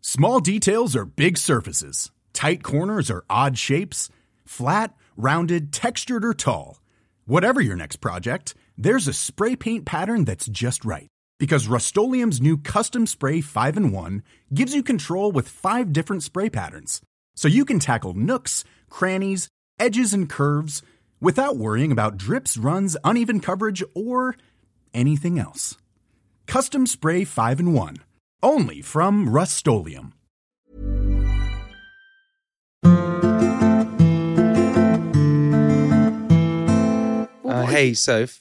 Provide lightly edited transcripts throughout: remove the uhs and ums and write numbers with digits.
Small details are big surfaces. Tight corners are odd shapes. Flat, rounded, textured, or tall. Whatever your next project, there's a spray paint pattern that's just right. Because Rust-Oleum's new Custom Spray 5-in-1 gives you control with 5 different spray patterns. So you can tackle nooks, crannies, edges, and curves without worrying about drips, runs, uneven coverage, or anything else. Custom Spray 5-in-1. Only from Rust-Oleum. Hey, Soph.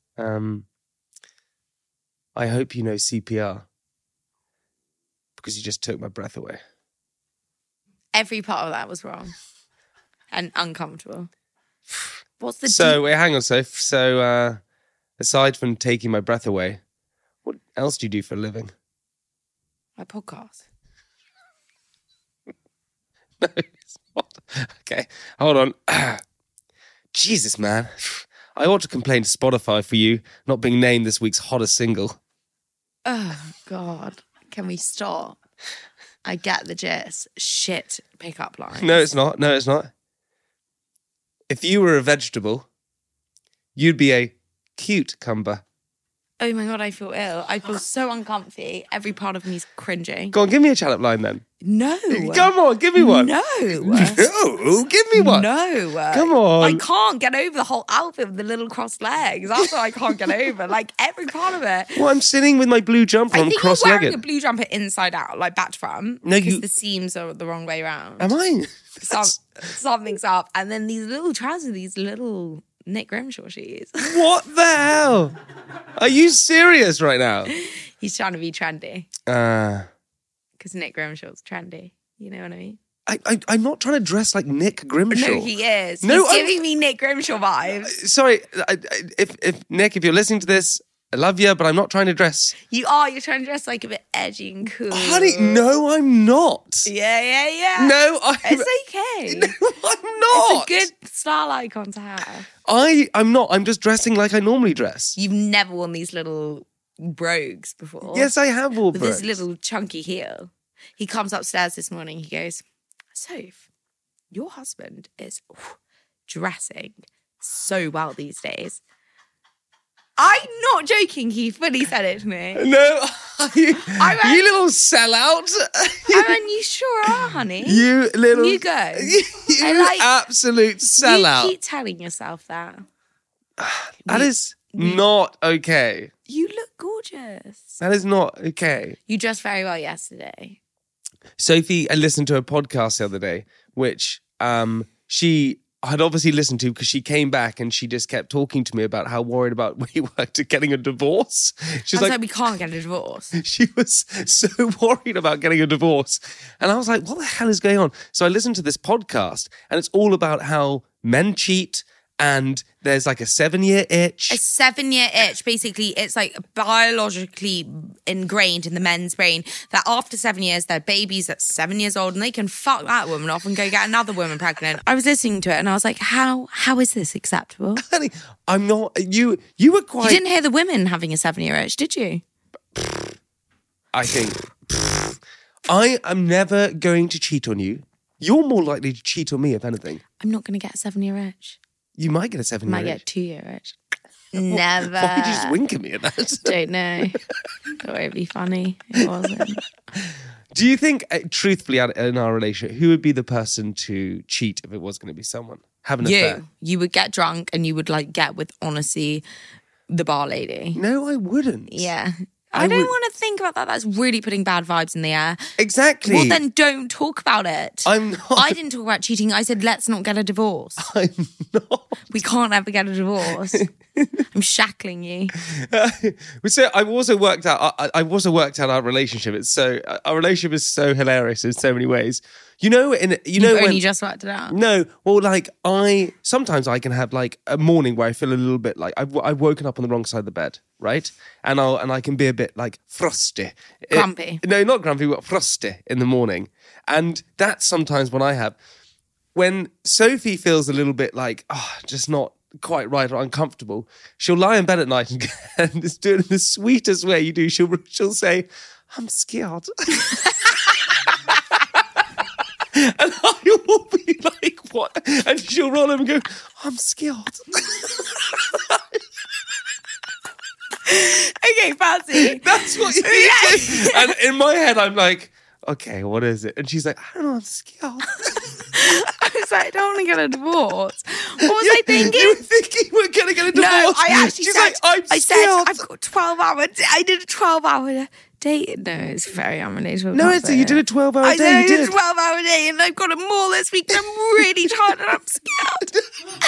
I hope you know CPR. Because you just took my breath away. Every part of that was wrong. And uncomfortable. What's the wait, hang on, Soph. So, aside from taking my breath away, what else do you do for a living? My podcast. No, it's not. Okay, hold on. Jesus, man. I ought to complain to Spotify for you not being named this week's hottest single. Oh, God. Can we stop? I get the gist. Shit pickup line. No, it's not. No, it's not. If you were a vegetable, you'd be a cucumber. Oh my God, I feel ill. I feel so uncomfy. Every part of me is cringing. Go on, give me a chat-up line then. No. Come on, give me one. No. No, give me one. No. Come on. I can't get over the whole outfit with the little crossed legs. That's what I can't get over. Like every part of it. Well, I'm sitting with my blue jumper on I think cross-legged. you're wearing a blue jumper inside out, like back to front. No, because the seams are the wrong way around. Am I? Something's up. And then these little trousers, these little Nick Grimshaw shoes. What the hell? Are you serious right now? He's trying to be trendy. Because Nick Grimshaw's trendy. You know what I mean? I'm not trying to dress like Nick Grimshaw. No, he is. No, He's giving me Nick Grimshaw vibes. Sorry, if Nick, if you're listening to this, I love you, but I'm not trying to dress. You are. You're trying to dress like a bit edgy and cool. Honey, no, I'm not. Yeah. No, it's okay. No, I'm not. It's a good style icon to have. I'm not. I'm just dressing like I normally dress. You've never worn these little brogues before. Yes, I have worn with brogues. this little chunky heel. He comes upstairs this morning. He goes, Soph, your husband is dressing so well these days. I'm not joking. He fully said it to me. No, you little sellout. You sure are, honey. You little... You go. You absolute sellout. You keep telling yourself that. That is not okay. You look gorgeous. That is not okay. You dressed very well yesterday. Sophie, I listened to a podcast the other day, which she had obviously listened to because she came back and she just kept talking to me about how worried about we were to getting a divorce. She's like, we can't get a divorce. She was so worried about getting a divorce. And I was like, what the hell is going on? So I listened to this podcast and it's all about how men cheat and there's like a 7-year itch. A 7-year itch. Basically, it's like biologically ingrained in the men's brain that after 7 years, they're babies that's 7 years old and they can fuck that woman off and go get another woman pregnant. I was listening to it and I was like, how is this acceptable? Honey, I'm not... You were quite... You didn't hear the women having a 7-year itch, did you? I think... I am never going to cheat on you. You're more likely to cheat on me, if anything. I'm not going to get a 7-year itch. You might get a 7-year itch. Might get a 2-year itch. Never. Why did you just wink at me at that? Don't know. Thought it'd be funny. It wasn't. Do you think, truthfully, in our relationship, who would be the person to cheat if it was going to be someone? Have an affair? You would get drunk and you would like get with, honestly, the bar lady. No, I wouldn't. Yeah. I don't want to think about that. That's really putting bad vibes in the air. Exactly. Well, then don't talk about it. I'm not. I didn't talk about cheating. I said, let's not get a divorce. I'm not. We can't ever get a divorce. I'm shackling you. So I've also worked out our relationship. Our relationship is so hilarious in so many ways. You've only just worked it out. No, well, like sometimes I can have like a morning where I feel a little bit like I've woken up on the wrong side of the bed, right? And I can be a bit like frosty, grumpy. No, not grumpy, but frosty in the morning, and that's sometimes when I have. When Sophie feels a little bit like just not quite right or uncomfortable, she'll lie in bed at night and just do it in the sweetest way you do. She'll say, "I'm scared." And I will be like, what? And she'll roll over and go, I'm skilled. Okay, fancy. That's what you do. And in my head, I'm like, okay, what is it? And she's like, I don't know, I'm skilled. I was like, I don't want to get a divorce. What was I thinking? You were thinking we're going to get a divorce. No, I actually she's said, like, I'm I skilled. said, I've got 12 hours. I did a 12-hour date. No, it's very unrelatable. No, it's you did a 12-hour I day. know, You I did did a 12-hour day and I've got a more this week and I'm really tired and I'm scared.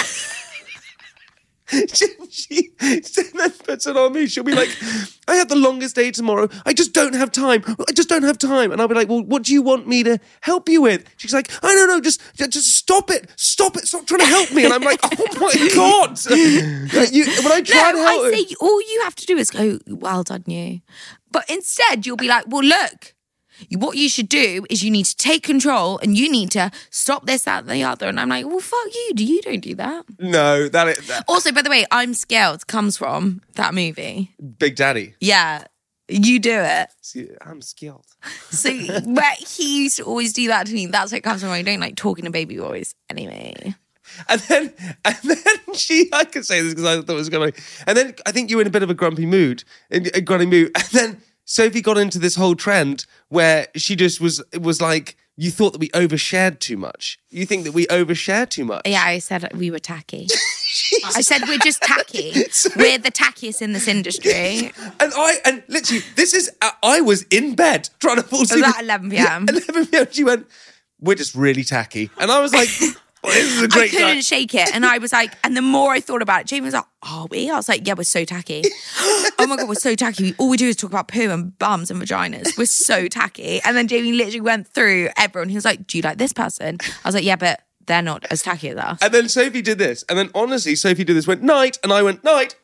She then puts it on me. She'll be like, I have the longest day tomorrow. I just don't have time. I just don't have time. And I'll be like, well, what do you want me to help you with? She's like, I don't know. Just stop it. Stop it. Stop trying to help me. And I'm like, oh my God. When I try to help I say all you have to do is go, well done you. But instead you'll be like, well, look. What you should do is you need to take control and you need to stop this, that, and the other. And I'm like, well, fuck you. You don't do that. No, that. Also, by the way, I'm Scared comes from that movie. Big Daddy. Yeah, you do it. See, I'm skilled. So where he used to always do that to me, that's what it comes from. I don't like talking to baby boys. Anyway. And then I could say this because I thought it was going to. And then I think you were in a bit of a grumpy mood, And then Sophie got into this whole trend where she just was like, you thought that we overshared too much. You think that we overshare too much. Yeah, I said we were tacky. I said we're just tacky. We're the tackiest in this industry. And literally, I was in bed trying to fall asleep. It was at 11 p.m. 11 p.m. She went, we're just really tacky. And I was like, well, this is a great I couldn't time. shake it. And I was like, and the more I thought about it, Jamie was like, are we? I was like, yeah, we're so tacky. Oh my God, we're so tacky. All we do is talk about poo and bums and vaginas. We're so tacky. And then Jamie literally went through everyone. He was like, do you like this person? I was like, yeah, but they're not as tacky as us. And then Sophie did this. And then honestly, Sophie did this, went night. And I went night.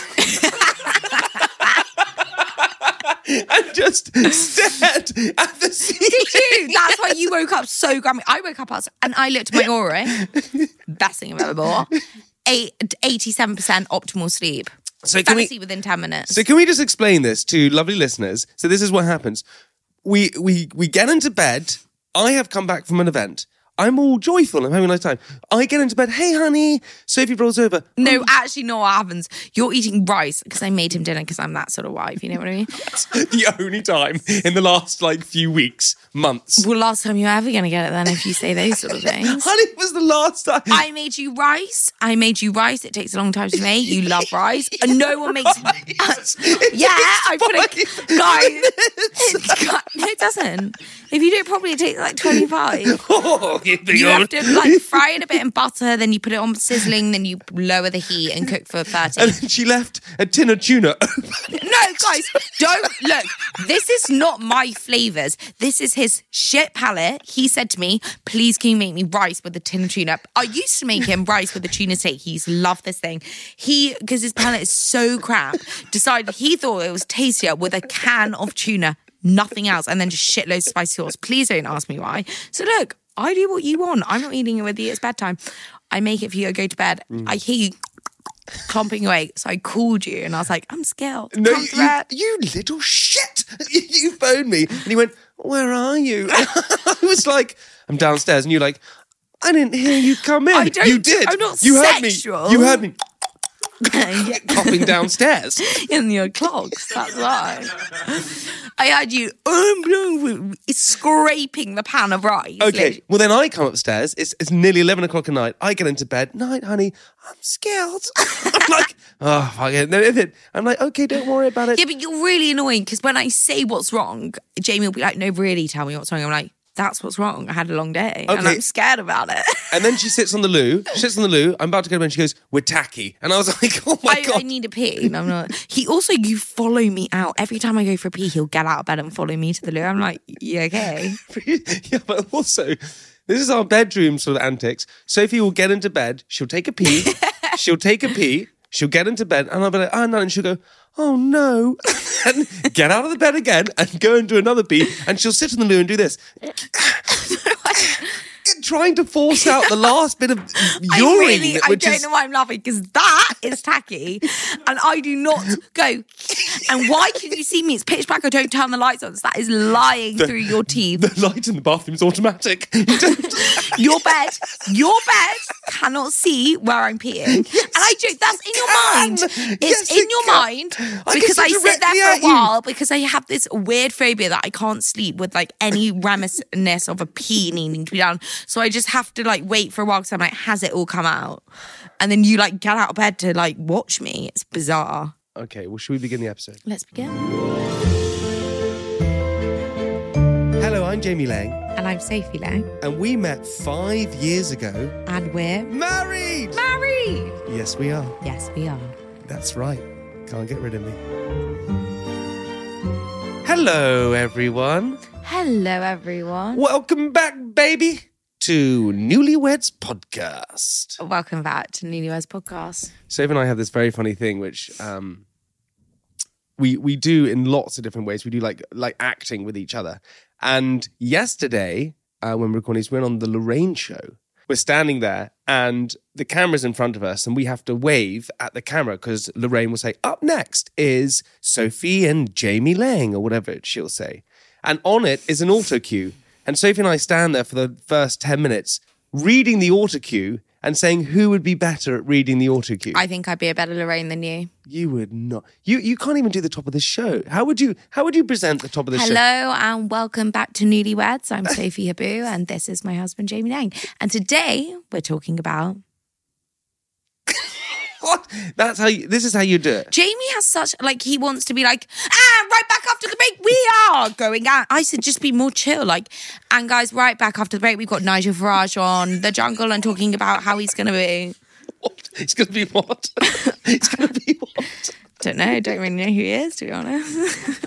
And just stared at the ceiling. Did you? That's why you woke up so grumpy. I woke up and I looked at my aura. Best thing I've ever bought. 87% optimal sleep. So Fell asleep within 10 minutes. So can we just explain this to lovely listeners? So this is what happens. We get into bed. I have come back from an event. I'm all joyful. I'm having a nice time. I get into bed. Hey, honey. Sophie rolls over. No, actually, not what happens. You're eating rice because I made him dinner because I'm that sort of wife. You know what I mean? That's the only time in the last few weeks, months. Well, last time you're ever going to get it then if you say those sort of things. Honey, it was the last time. I made you rice. It takes a long time to make. You love rice. And no one makes... yeah, I put a... Guys. No, it doesn't. If you do it properly, it takes like 25. Oh, you have to fry it a bit in butter, then you put it on sizzling, then you lower the heat and cook for 30. And then she left a tin of tuna open. No, guys, don't look. This is not my flavours. This is his shit palate. He said to me, please can you make me rice with a tin of tuna? I used to make him rice with a tuna steak. He's loved this thing. Because his palate is so crap, decided he thought it was tastier with a can of tuna, nothing else, and then just shitloads of spicy sauce. Please don't ask me why. So look, I do what you want. I'm not eating it with you. It's bedtime. I make it for you. I go to bed. I hear you clomping away. So I called you and I was like, I'm scared. No, you little shit. You phoned me and you went, where are you? And I was like, I'm downstairs. And you're like, I didn't hear you come in. I don't. You did. I'm not you sexual. Heard me. You heard me. Coughing downstairs in your clogs. That's why I had you scraping the pan of rice. Okay, literally. well then I come upstairs. It's nearly 11 o'clock at night. I get into bed. Night, honey. I'm scared. I'm like, oh, fuck it. I'm like, okay, don't worry about it. Yeah, but you're really annoying because when I say what's wrong, Jamie will be like, no, really, tell me what's wrong. I'm like, that's what's wrong. I had a long day and I'm scared about it. And then she sits on the loo. I'm about to go to bed and she goes, we're tacky. And I was like, oh my God. I need a pee. And I'm not. You follow me out. Every time I go for a pee, he'll get out of bed and follow me to the loo. I'm like, you okay? Yeah, but also, this is our bedroom sort of antics. Sophie will get into bed. She'll take a pee. She'll get into bed and I'll be like, oh no. And she'll go, oh no. And get out of the bed again and go and do another pee. And she'll sit on the loo and do this. trying to force out the last bit of I urine. don't know why I'm laughing, because that is tacky, and I do not go. And why can you see me? It's pitch black. I don't turn the lights on. So that is lying through your teeth. The light in the bathroom is automatic. Your bed cannot see where I'm peeing. And I joke, that's in your mind. It's in your mind because I sit there for a while because I have this weird phobia that I can't sleep with like any reminiscence of a pee needing to be done. So I just have to like wait for a while because I'm like, has it all come out? And then you like get out of bed to like watch me. It's bizarre. Okay, well, should we begin the episode? Let's begin. Hello, I'm Jamie Lang. And I'm Sophie Lang. And we met 5 years ago. And we're married! Married! Yes, we are. Yes, we are. That's right. Can't get rid of me. Hello, everyone. Hello, everyone. Welcome back, baby, to Newlyweds Podcast. Welcome back to Newlyweds Podcast. Sophie and I have this very funny thing, which we do in lots of different ways. We do like acting with each other. And yesterday, when we're recording this, we went on the Lorraine show. We're standing there and the camera's in front of us and we have to wave at the camera because Lorraine will say, up next is Sophie and Jamie Lang, or whatever she'll say. And on it is an auto cue. And Sophie and I stand there for the first 10 minutes reading the auto cue and saying who would be better at reading the auto cue. I think I'd be a better Lorraine than you. You would not. You can't even do the top of the show. How would you present the top of the show? Hello and welcome back to Newlyweds. I'm Sophie Habu and this is my husband Jamie Lang. And today we're talking about what? This is how you do it. Jamie has such he wants to be like, right back after the break, we are going out. I said just be more chill, and guys, right back after the break, we've got Nigel Farage on The Jungle and talking about how he's gonna be. What? He's gonna be what? He's gonna be what? Don't know, don't really know who he is, to be honest.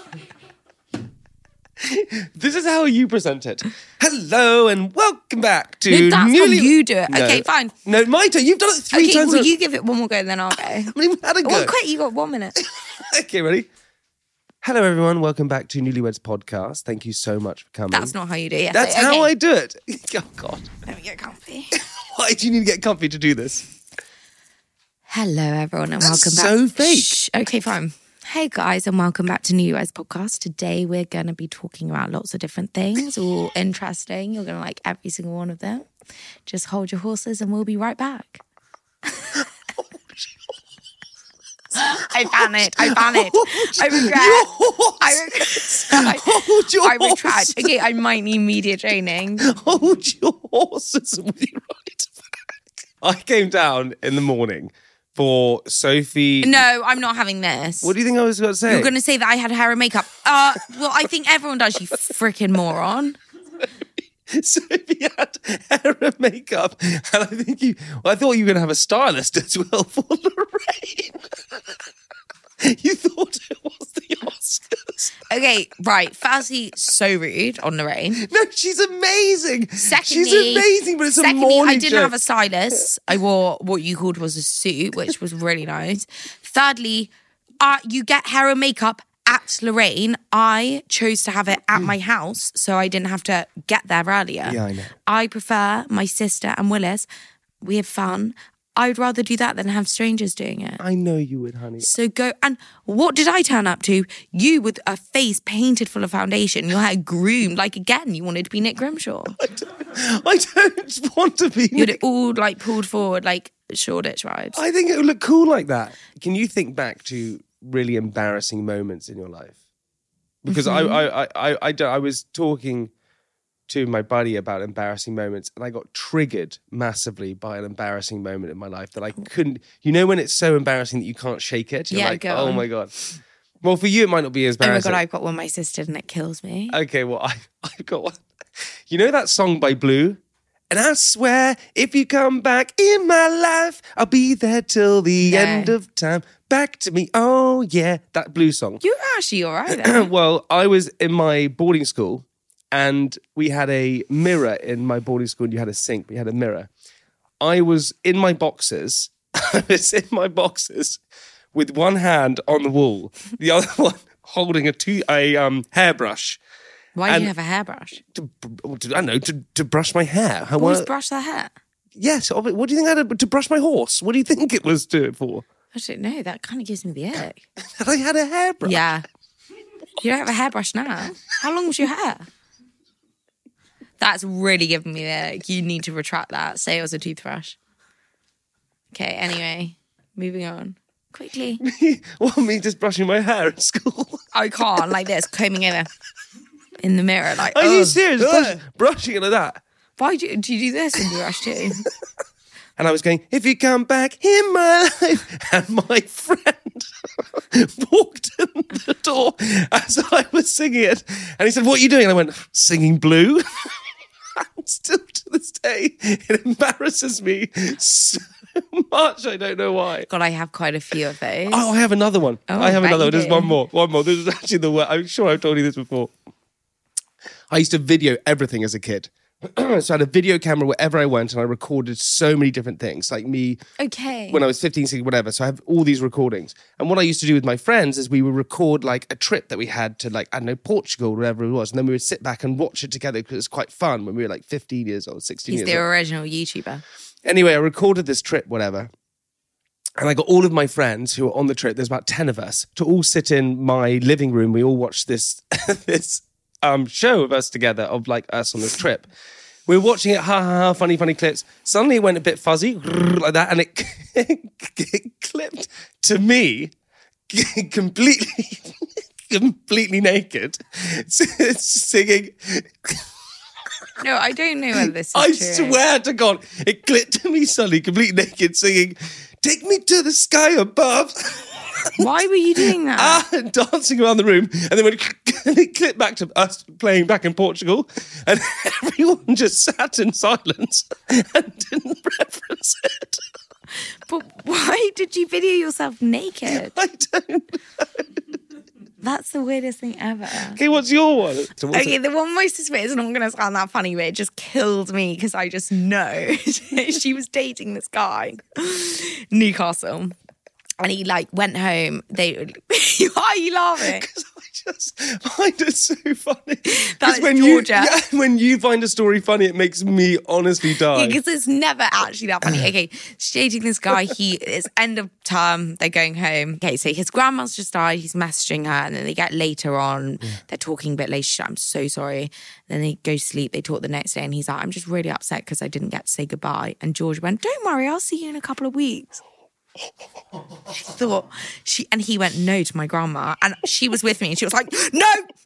This is how you present it. Hello and welcome back to No, that's how you do it. No. Okay, fine. No, my turn. You've done it three times. Well, you give it one more go, then I'll go. I mean, had a go. Well, quick, you got 1 minute. Okay, ready? Hello, everyone. Welcome back to Newlyweds Podcast. Thank you so much for coming. That's not how you do it. That's how I do it. Oh, God. Let me get comfy. Why do you need to get comfy to do this? Hello, everyone, and That's welcome back. so fake. Shh. Okay, fine. Hey, guys, and welcome back to Newlyweds Podcast. Today, we're going to be talking about lots of different things, all interesting. You're going to like every single one of them. Just hold your horses, and we'll be right back. I panicked. I retract. Okay, I might need media training. Hold your horses and we'll be right back. I came down in the morning for Sophie. No, I'm not having this. What do you think I was going to say? You're going to say that I had hair and makeup. Well, I think everyone does, you freaking moron. Sophie had hair and makeup, and I thought you were going to have a stylist as well for Lorraine. You thought it was the Oscars. Okay, right. Firstly, so rude on Lorraine. No, she's amazing. Secondly, she's amazing, but it's a morning I didn't show. have a stylist. I wore what you called was a suit, which was really nice. Thirdly, you get hair and makeup at Lorraine. I chose to have it at my house, so I didn't have to get there earlier. Yeah, I know. I prefer my sister and Willis. We have fun. I'd rather do that than have strangers doing it. I know you would, honey. So go. And what did I turn up to? You with a face painted full of foundation, your hair groomed. Again, you wanted to be Nick Grimshaw. I don't want to be. You had it all pulled forward, Shoreditch vibes. I think it would look cool like that. Can you think back to really embarrassing moments in your life? Because I was talking to my buddy about embarrassing moments, and I got triggered massively by an embarrassing moment in my life that I couldn't. You know when it's so embarrassing that you can't shake it? You're like, oh my God. Well, for you it might not be as embarrassing. Oh my God, I've got one my sister and it kills me. Okay, well I've got one. You know that song by Blue? And I swear, if you come back in my life, I'll be there till the end of time. Back to me, oh yeah, that Blue song. You're actually all right then. Well, I was in my boarding school and we had a mirror in my boarding school and you had a sink, we had a mirror. I was in my boxers. With one hand on the wall, the other one holding a hairbrush. Why do you have a hairbrush? I don't know, to brush my hair. Boys brush their hair. Yes. What do you think I had to brush my horse? What do you think it was to it for? I don't know. That kind of gives me the ick. That I had a hairbrush? Yeah. You don't have a hairbrush now. How long was your hair? That's really giving me the ick. You need to retract that. Say it was a toothbrush. Okay, anyway. Moving on. Quickly. What, me just brushing my hair at school? I can't, like this, combing over in the mirror. Like, Are you serious? Brushing it like that? Why do you do this in the brush too? And I was going, if you come back in my life. And my friend walked in the door as I was singing it. And he said, what are you doing? And I went, singing Blue. And still to this day, it embarrasses me so much. I don't know why. God, I have quite a few of those. Oh, I have another one. I have another one. There's one more. This is actually the worst. I'm sure I've told you this before. I used to video everything as a kid. So I had a video camera wherever I went, and I recorded so many different things, like me when I was 15, 16, whatever. So I have all these recordings. And what I used to do with my friends is we would record like a trip that we had to, like, I don't know, Portugal, wherever it was. And then we would sit back and watch it together because it was quite fun when we were like 15 years old, 16 years old. He's the original YouTuber. Anyway, I recorded this trip, whatever. And I got all of my friends who were on the trip, there's about 10 of us, to all sit in my living room. We all watched this show of us together, of like us on this trip. We were watching it, funny clips. Suddenly it went a bit fuzzy, like that, and it clipped to me completely naked, singing. No, I don't know whether this is I true. swear to God, it clipped to me suddenly, completely naked, singing, "Take me to the sky above." Why were you doing that? Dancing around the room, and then when it clipped back to us playing back in Portugal, and everyone just sat in silence and didn't reference it. But why did you video yourself naked? I don't know. That's the weirdest thing ever. Okay, what's your one? Okay, the one most suspicious, not going to sound that funny, but it just killed me because I just know she was dating this guy, Newcastle. And he like went home. Why are you laughing? Because I just find it so funny. That is when Georgia. When you find a story funny, it makes me honestly die. Yeah, because it's never actually that funny. Okay, she's dating this guy. It's end of term. They're going home. Okay, so his grandma's just died. He's messaging her, and then they get later on. Yeah. They're talking a bit later. She's like, I'm so sorry. Then they go to sleep. They talk the next day, and he's like, I'm just really upset because I didn't get to say goodbye. And George went, don't worry, I'll see you in a couple of weeks. And he went no to my grandma, and she was with me, and she was like, no,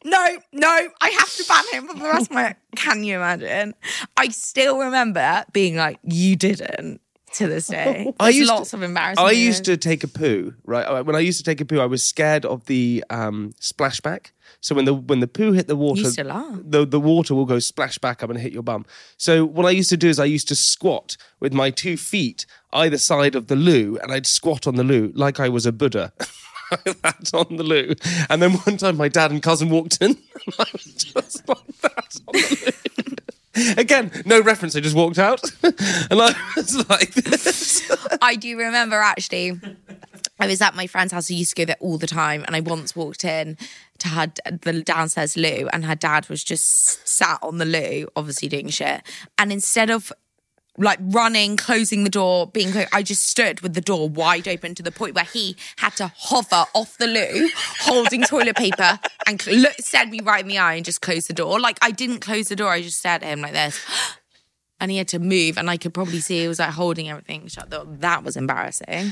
I have to ban him for the rest of my. Can you imagine? I still remember being like, you didn't. To this day, there's lots of embarrassing. I used to take a poo, right? When I used to take a poo, I was scared of the splashback. So when the poo hit the water, you still are. The water will go splash back up and hit your bum. So what I used to do is I used to squat with my 2 feet either side of the loo, and I'd squat on the loo like I was a Buddha. That's on the loo. And then one time my dad and cousin walked in, and I was just like that on the loo. Again, no reference. I just walked out, and I was like this. I do remember actually. I was at my friend's house. I used to go there all the time, and I once walked in to the downstairs loo, and her dad was just sat on the loo, obviously doing shit. And instead of like running, closing the door, being closed, I just stood with the door wide open to the point where he had to hover off the loo, holding toilet paper, and stared me right in the eye and just close the door. Like, I didn't close the door, I just stared at him like this. And he had to move, and I could probably see he was like holding everything shut. That was embarrassing.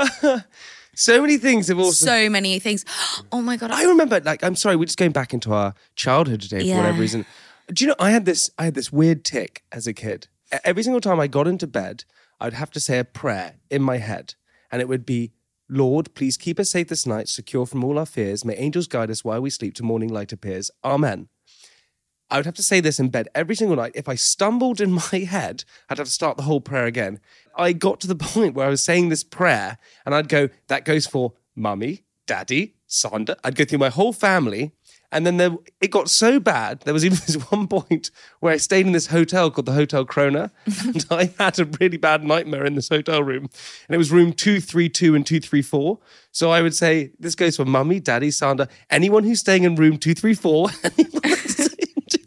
So many things have also... So many things. Oh my God. I remember, like, I'm sorry, we're just going back into our childhood today for whatever reason. Do you know, I had this weird tick as a kid. Every single time I got into bed, I'd have to say a prayer in my head. And it would be, Lord, please keep us safe this night, secure from all our fears. May angels guide us while we sleep till morning light appears. Amen. I would have to say this in bed every single night. If I stumbled in my head, I'd have to start the whole prayer again. I got to the point where I was saying this prayer, and I'd go, that goes for Mummy, Daddy, Sandra. I'd go through my whole family. And then it got so bad, there was even this one point where I stayed in this hotel called the Hotel Krona, and I had a really bad nightmare in this hotel room. And it was room 232 and 234. So I would say, this goes for Mummy, Daddy, Sandra, anyone who's staying in room 234, anyone who's staying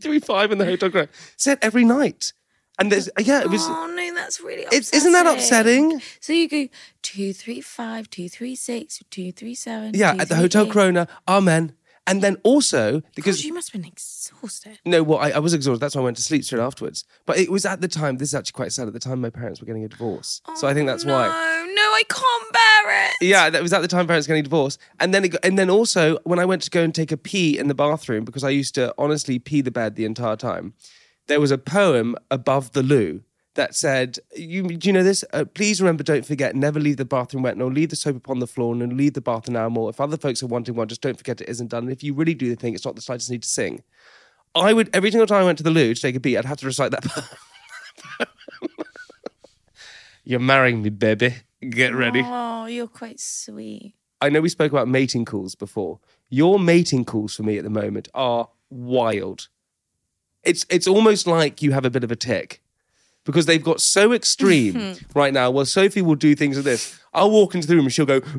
235 in the Hotel Corona. Said every night. And there's, it was... Oh, no, that's really upsetting. Isn't that upsetting? So you go 235, 236, 237. Yeah, at the Hotel Corona, amen. And then also, because... God, you must have been exhausted. No, well, I was exhausted. That's why I went to sleep straight afterwards. But it was at the time, this is actually quite sad, at the time my parents were getting a divorce. So I think that's why. No, I can't bear it. Yeah, that was at the time parents getting a divorce. And then also, when I went to go and take a pee in the bathroom, because I used to honestly pee the bed the entire time, there was a poem above the loo that said, do you know this? Please remember, don't forget, never leave the bathroom wet, nor leave the soap upon the floor, nor leave the bath an hour more. If other folks are wanting one, just don't forget it isn't done. And if you really do the thing, it's not the slightest need to sing. I would, every single time I went to the loo to take a pee, I'd have to recite that poem. You're marrying me, baby. Get ready. Oh, you're quite sweet. I know we spoke about mating calls before. Your mating calls for me at the moment are wild. It's almost like you have a bit of a tick. Because they've got so extreme right now. Well, Sophie will do things like this. I'll walk into the room and she'll go,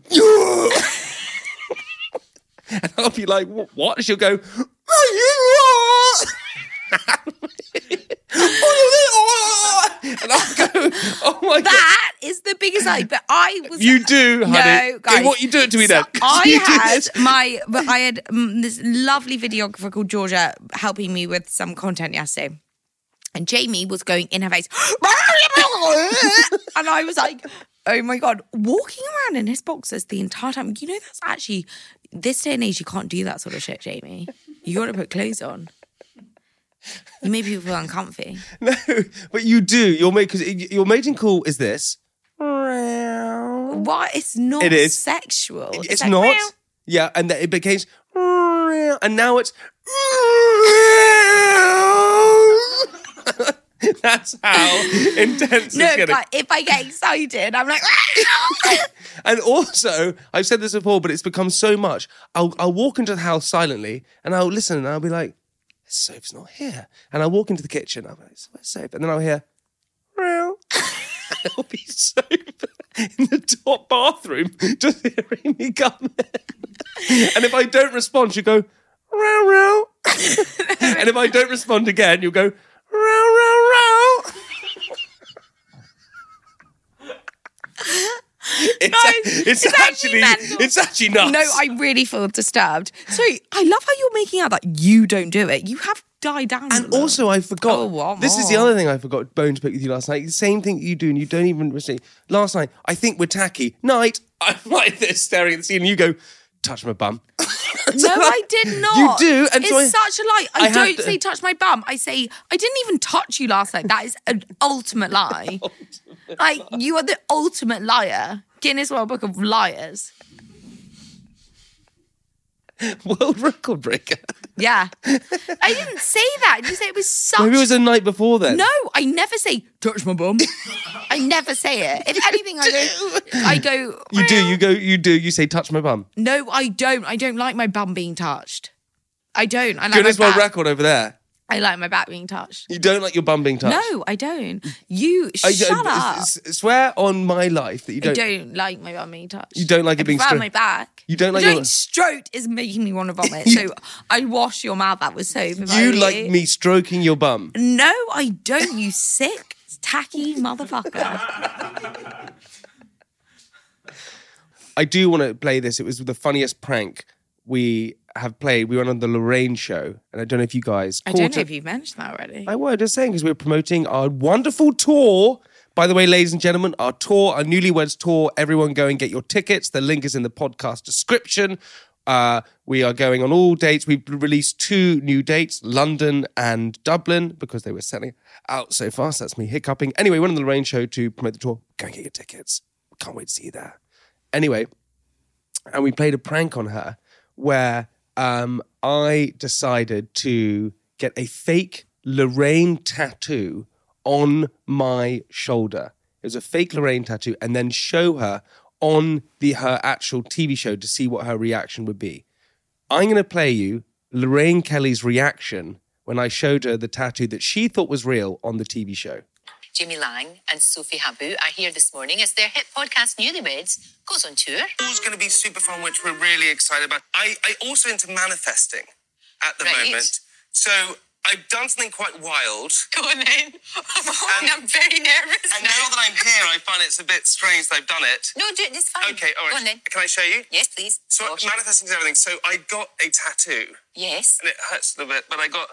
and I'll be like, what? And she'll go, and I'll go, oh my God. That is the biggest lie. But I was... You do, honey. No, guys. What you do it to me then? I had this lovely videographer called Georgia helping me with some content yesterday. And Jamie was going in her face. And I was like, oh my God, walking around in his boxers the entire time. You know, that's actually, this day and age, you can't do that sort of shit, Jamie. You got to put clothes on. You make people feel uncomfy. No, but you do. Your mating call is this. What? It's not It is. sexual. It's like, not. meow. Yeah, and then it became, and now it's, that's how intense No, it's getting. but if I get excited, I'm like... And also, I've said this before, but it's become so much. I'll walk into the house silently, and I'll listen, and I'll be like, Soph's not here. And I'll walk into the kitchen, I'll be like, where's Soph? And then I'll hear, it'll be Soph in the top bathroom, just hearing me come in. And if I don't respond, she'll go, row. And if I don't respond again, you'll go, row. It's actually nuts. No, I really feel disturbed. Sorry, I love how you're making out that you don't do it. You have died down. And also, I forgot. Oh, what this is the other thing I forgot. Bone to pick with you last night. The same thing that you do, and you don't even receive. Last night, I think we're tacky. Night, I'm like this, staring at the ceiling. You go, touch my bum. No, I did not. You do, and it's so such a lie. I don't say touch my bum. I say I didn't even touch you last night. That is an ultimate lie. Like, you are the ultimate liar. Guinness World Book of Liars. World record breaker. Yeah. I didn't say that. I didn't say it was such... Maybe it was the night before then. No, I never say, touch my bum. I never say it. If anything, I go... You say, touch my bum. No, I don't. I don't like my bum being touched. I don't. I like Guinness my World back. Record over there. I like my back being touched. You don't like your bum being touched? No, I don't. You, shut up. Swear on my life that you don't... I don't like my bum being touched. You don't like it being stroked? stroked? My back. You don't like your... your... Stroked is making me want to vomit. So I wash your mouth out with soap. You like me stroking your bum? No, I don't, you sick, tacky motherfucker. I do want to play this. It was the funniest prank we have played. We went on the Lorraine show, and I don't know if you guys I don't know if you've mentioned that already. I was just saying, because we're promoting our wonderful tour. By the way, ladies and gentlemen, our tour, our Newlyweds tour, everyone go and get your tickets. The link is in the podcast description. We are going on all dates. We've released 2 new dates, London and Dublin, because they were selling out so fast. That's me hiccuping. Anyway, we went on the Lorraine show to promote the tour. Go and get your tickets. Can't wait to see you there. Anyway, and we played a prank on her where I decided to get a fake Lorraine tattoo on my shoulder. It was a fake Lorraine tattoo, and then show her on her actual TV show to see what her reaction would be. I'm going to play you Lorraine Kelly's reaction when I showed her the tattoo that she thought was real on the TV show. Jimmy Lang and Sophie Habu are here this morning as their hit podcast Newlyweds goes on tour. It's going to be super fun, which we're really excited about. I also into manifesting at the moment. So I've done something quite wild. Go on then. I'm very nervous. And now that I'm here, I find it's a bit strange that I've done it. No, do it. It's fine. Okay, all right. Go on then. Can I show you? Yes, please. So Gosh. manifesting is everything. So I got a tattoo, Yes. and it hurts a little bit, but I got...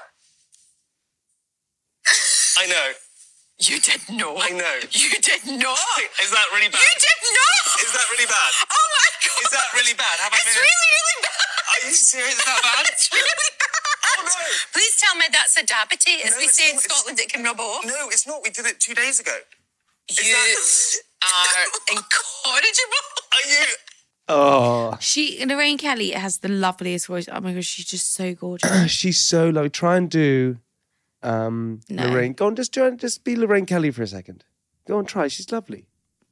I know. You did not. I know. You did not. Is that really bad? You did not. Is that really bad? Oh my God. Is that really bad? Have I It's made really, really bad. Are you serious? Is that bad? It's really bad. Oh, no. Please tell me that's a dabity. As No, we it's say in not. Scotland, it can rub off. No, it's not. We did it 2 days ago. You are incorrigible. Are you... Oh, Lorraine Kelly has the loveliest voice. Oh my gosh, she's just so gorgeous. she's so lovely. Try and do Lorraine. Go on, just be Lorraine Kelly for a second. Go on, try. She's lovely.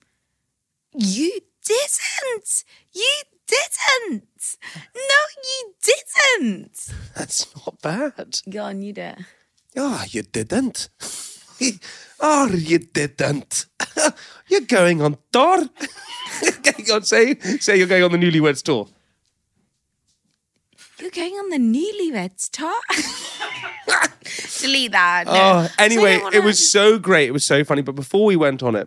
You didn't. You didn't. No, you didn't. That's not bad. Go on, you do it. Oh, you didn't. Oh, you didn't. You're going on tour. Go on, say you're going on the Newlyweds tour. You're going on the Newlyweds tour? Delete that. No. Oh, anyway, So it was so great. It was so funny. But before we went on it,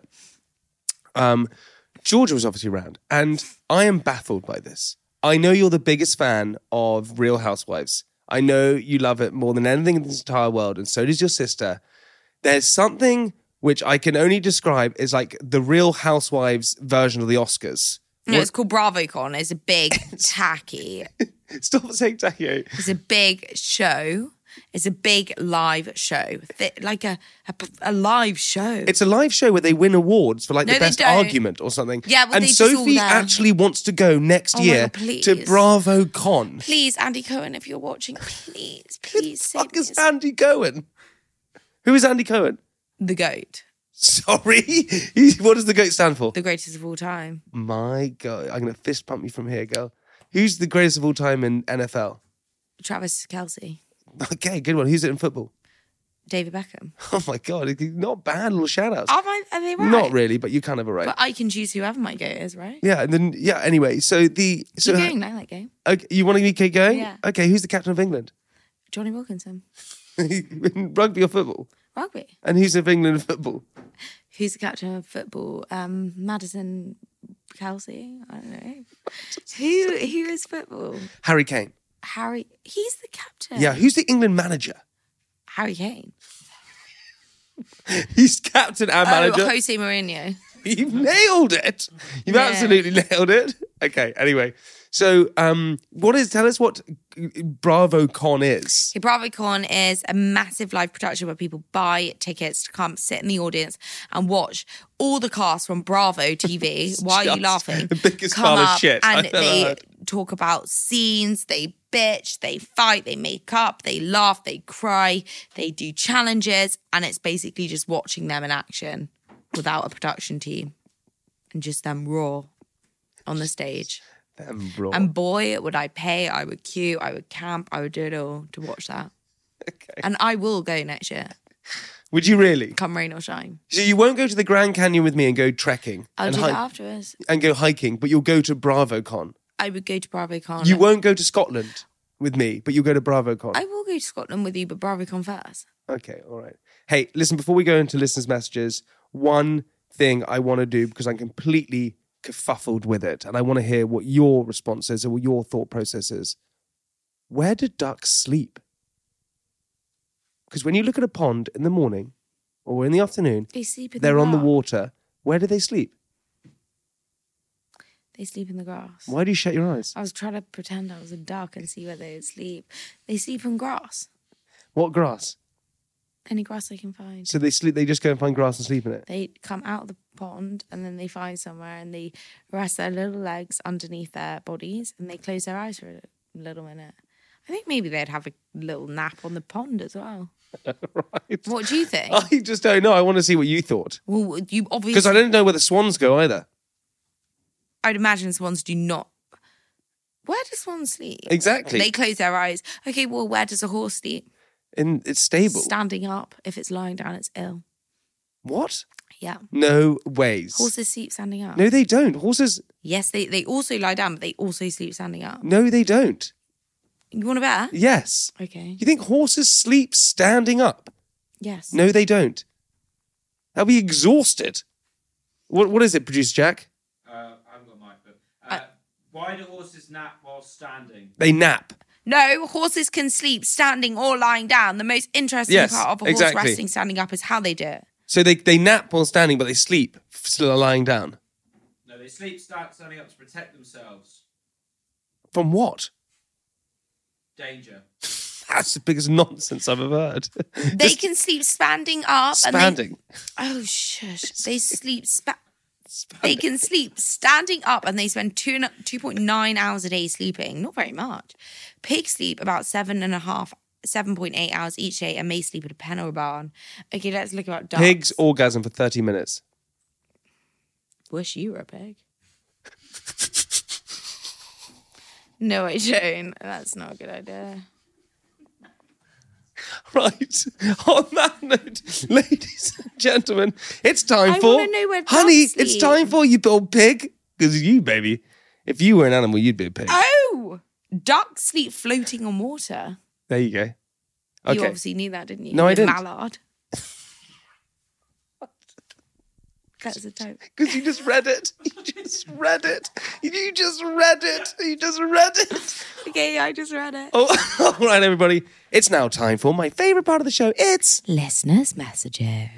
Georgia was obviously around, and I am baffled by this. I know you're the biggest fan of Real Housewives. I know you love it more than anything in this entire world, and so does your sister. There's something which I can only describe as like the Real Housewives version of the Oscars. No, it's called BravoCon. It's a big, tacky. Stop saying tacky. It's a big show. It's a big live show. Like a live show. It's a live show where they win awards for like No, the they best don't. argument or something. Yeah, well, and they just all Sophie there. actually wants to go next Oh my year God, please. to BravoCon. Please, Andy Cohen, if you're watching, please Who save the fuck me. is Andy Cohen? Who is Andy Cohen? The GOAT. Sorry? What does the GOAT stand for? The greatest of all time. My God. I'm going to fist pump you from here, girl. Who's the greatest of all time in NFL? Travis Kelce. Okay, good one. Who's it in football? David Beckham. Oh my God. Not bad little shout outs. Are they right? Not really, but you kind of are right. But I can choose whoever my GOAT is, right? Yeah, and then, anyway. So Keep going now, that game. Okay, you want to keep going? Yeah. Okay, who's the captain of England? Johnny Wilkinson. In rugby or football? Rugby. And who's of England in football? Who's the captain of football? Madison Kelsey. I don't know. Who is football? Harry Kane. Harry. He's the captain. Yeah, who's the England manager? Harry Kane. He's captain and manager. Oh, Jose Mourinho. You've nailed it. You've Yeah. absolutely nailed it. Okay, anyway. So, tell us what BravoCon is. Okay, BravoCon is a massive live production where people buy tickets to come sit in the audience and watch all the cast from Bravo TV. Why are you just laughing? the biggest come pile of up shit and I've ever they heard. talk about scenes, they bitch, they fight, they make up, they laugh, they cry, they do challenges, and it's basically just watching them in action without a production team and just them raw on the stage. Bro. And boy, would I pay, I would queue, I would camp, I would do it all to watch that. Okay. And I will go next year, Would you really? come rain or shine. So you won't go to the Grand Canyon with me and go trekking I'll and do that afterwards. and go hiking, but you'll go to BravoCon. I would go to BravoCon. You won't go to Scotland with me, but you'll go to BravoCon. I will go to Scotland with you, but BravoCon first. Okay, all right. Hey, listen, before we go into listeners' messages, one thing I want to do, because I'm completely kerfuffled with it, and I want to hear what your response is or what your thought process is. Where do ducks sleep? Because when you look at a pond in the morning or in the afternoon, They sleep in they're the on the grass. water. Where do they sleep? They sleep in the grass. Why do you shut your eyes? I was trying to pretend I was a duck and see where they would sleep. They sleep in grass. What grass? Any grass they can find. So they sleep. They just go and find grass and sleep in it. They come out of the pond and then they find somewhere and they rest their little legs underneath their bodies and they close their eyes for a little minute. I think maybe they'd have a little nap on the pond as well. Right. What do you think? I just don't know. I want to see what you thought, Well, you because obviously, I don't know where the swans go either. I'd imagine swans do not. Where do swans sleep? Exactly. They close their eyes. Okay, well, where does a horse sleep? And it's stable. Standing up. If it's lying down, it's ill. What? Yeah. No ways. Horses sleep standing up. No, they don't. Horses. Yes, they also lie down, but they also sleep standing up. No, they don't. You want to bet? Yes. Okay. You think horses sleep standing up? Yes. No, they don't. They'll be exhausted. What is it, Producer Jack? I haven't got mine, but why do horses nap while standing? They nap. No, horses can sleep standing or lying down. The most interesting part of a horse resting standing up is how they do it. So they nap while standing, but they sleep still lying down. No, they sleep standing up to protect themselves. From what? Danger. That's the biggest nonsense I've ever heard. They can sleep standing up. Standing. Oh, shush. They sleep... They can sleep standing up and they spend 2.9 hours a day sleeping. Not very much. Pigs sleep about 7.8 hours each day and may sleep in a pen or a barn. Okay, let's look about ducks. Pigs orgasm for 30 minutes. Wish you were a pig. No, I don't. That's not a good idea. Right. On that note, ladies and gentlemen, it's time I for... wanna know where Honey, ducks it's sleep. time for you old pig. Because you, baby, if you were an animal, you'd be a pig. Oh! Ducks sleep floating on water. There you go. You Okay. obviously knew that, didn't you? No, I With didn't. Mallard. That's a type. Because you just read it. You just read it. You just read it. You just read it. Okay, I just read it. Oh, all right, everybody. It's now time for my favourite part of the show. It's... Listeners' messages.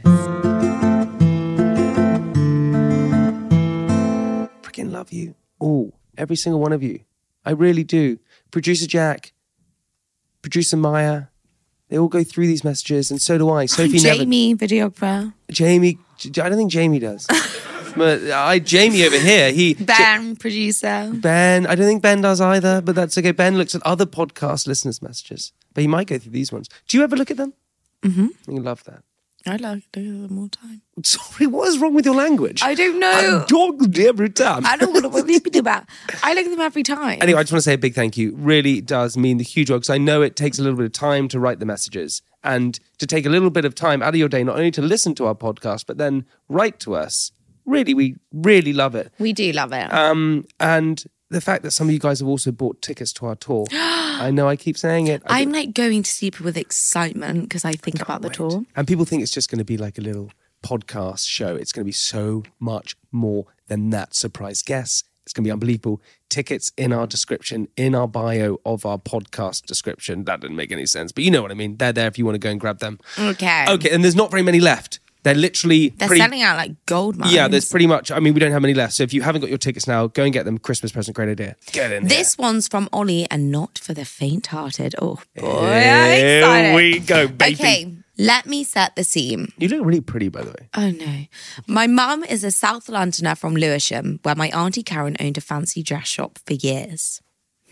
Freaking love you. All. Every single one of you. I really do. Producer Jack. Producer Maya. They all go through these messages, and so do I. Sophie never... Jamie, videographer. Jamie, I don't think Jamie does. But Jamie over here, Ben, producer. Ben, I don't think Ben does either, but that's okay. Ben looks at other podcast listeners' messages, but he might go through these ones. Do you ever look at them? Mm-hmm. You love that. I like to do them all the time. Sorry, what is wrong with your language? I don't know. I'm talking every time. I don't know what to do about. I look at them every time. Anyway, I just want to say a big thank you. Really does mean the huge work, because I know it takes a little bit of time to write the messages and to take a little bit of time out of your day, not only to listen to our podcast, but then write to us. Really, we really love it. We do love it. And the fact that some of you guys have also bought tickets to our tour. I know I keep saying it. I'm like going to sleep with excitement because I think about the tour. And people think it's just going to be like a little podcast show. It's going to be so much more than that. Surprise guests. It's going to be unbelievable. Tickets in our description, in our bio of our podcast description. That didn't make any sense, but you know what I mean. They're there if you want to go and grab them. Okay. Okay, and there's not very many left. They're literally... They're selling out like gold mines. Yeah, there's pretty much... I mean, we don't have many left. So if you haven't got your tickets now, go and get them. Christmas present, great idea. Get in This one's from Ollie and not for the faint-hearted. Oh, boy, Here I'm excited. we go, baby. Okay, let me set the scene. You look really pretty, by the way. Oh, no. My mum is a South Londoner from Lewisham, where my auntie Karen owned a fancy dress shop for years.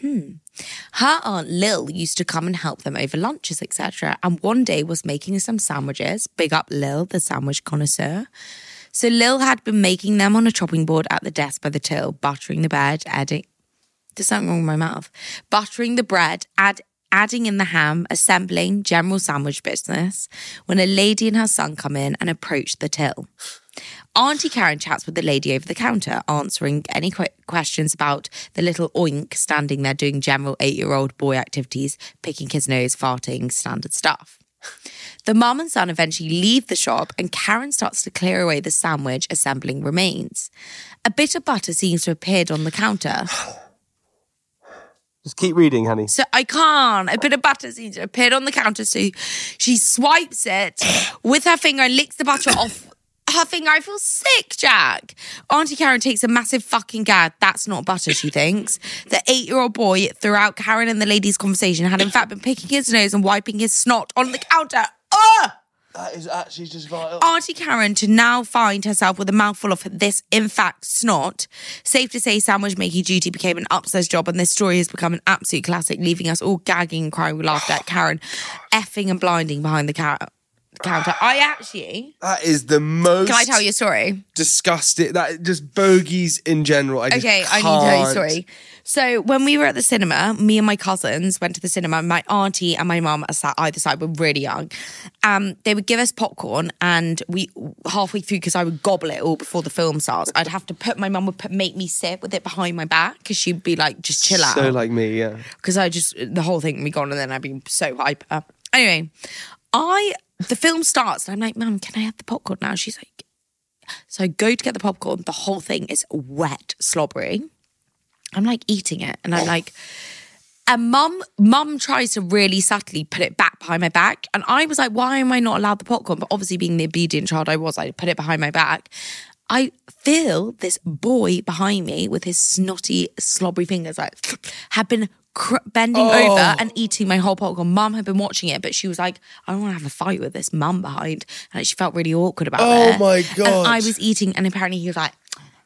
Her aunt Lil used to come and help them over lunches, etc. And one day was making some sandwiches. Big up Lil, the sandwich connoisseur. So Lil had been making them on a chopping board at the desk by the till, buttering the bread, there's something wrong with my mouth. Buttering the bread, adding in the ham, assembling, general sandwich business, when a lady and her son come in and approach the till. Auntie Karen chats with the lady over the counter, answering any questions about the little oink standing there doing general 8-year-old boy activities, picking his nose, farting, standard stuff. The mum and son eventually leave the shop and Karen starts to clear away the sandwich, assembling remains. A bit of butter seems to have appeared on the counter. Just keep reading, honey. So I can't. A bit of butter seems to have appeared on the counter, so she swipes it with her finger and licks the butter off her finger. I feel sick, Jack. Auntie Karen takes a massive fucking gag. That's not butter, she thinks. The 8-year-old boy, throughout Karen and the lady's conversation, had in fact been picking his nose and wiping his snot on the counter. Ugh! That is actually just vile. Auntie Karen to now find herself with a mouthful of this, in fact, snot. Safe to say, sandwich making duty became an upstairs job, and this story has become an absolute classic, leaving us all gagging and crying with laughter at Karen effing and blinding behind the counter. I actually... That is the most... Can I tell you a story? Disgusting. That just bogies in general. I need to tell you a story. So when we were at the cinema, me and my cousins went to the cinema. My auntie and my mum are sat either side. We're really young. They would give us popcorn, and we halfway through, because I would gobble it all before the film starts, I'd have to my mum would make me sit with it behind my back, because she'd be like, just chill out. So like me, yeah. Because the whole thing would be gone, and then I'd be so hyper. Anyway, the film starts, and I'm like, Mum, can I have the popcorn now? She's like, so I go to get the popcorn. The whole thing is wet, slobbery. I'm like eating it, and I'm like, and mum tries to really subtly put it back behind my back, and I was like, why am I not allowed the popcorn? But obviously, being the obedient child I put it behind my back. I feel this boy behind me with his snotty, slobbery fingers, like, had been bending over and eating my whole popcorn. Mum had been watching it, but she was like, I don't want to have a fight with this mum behind, and she felt really awkward about it. Oh my God. And I was eating, and apparently he was like,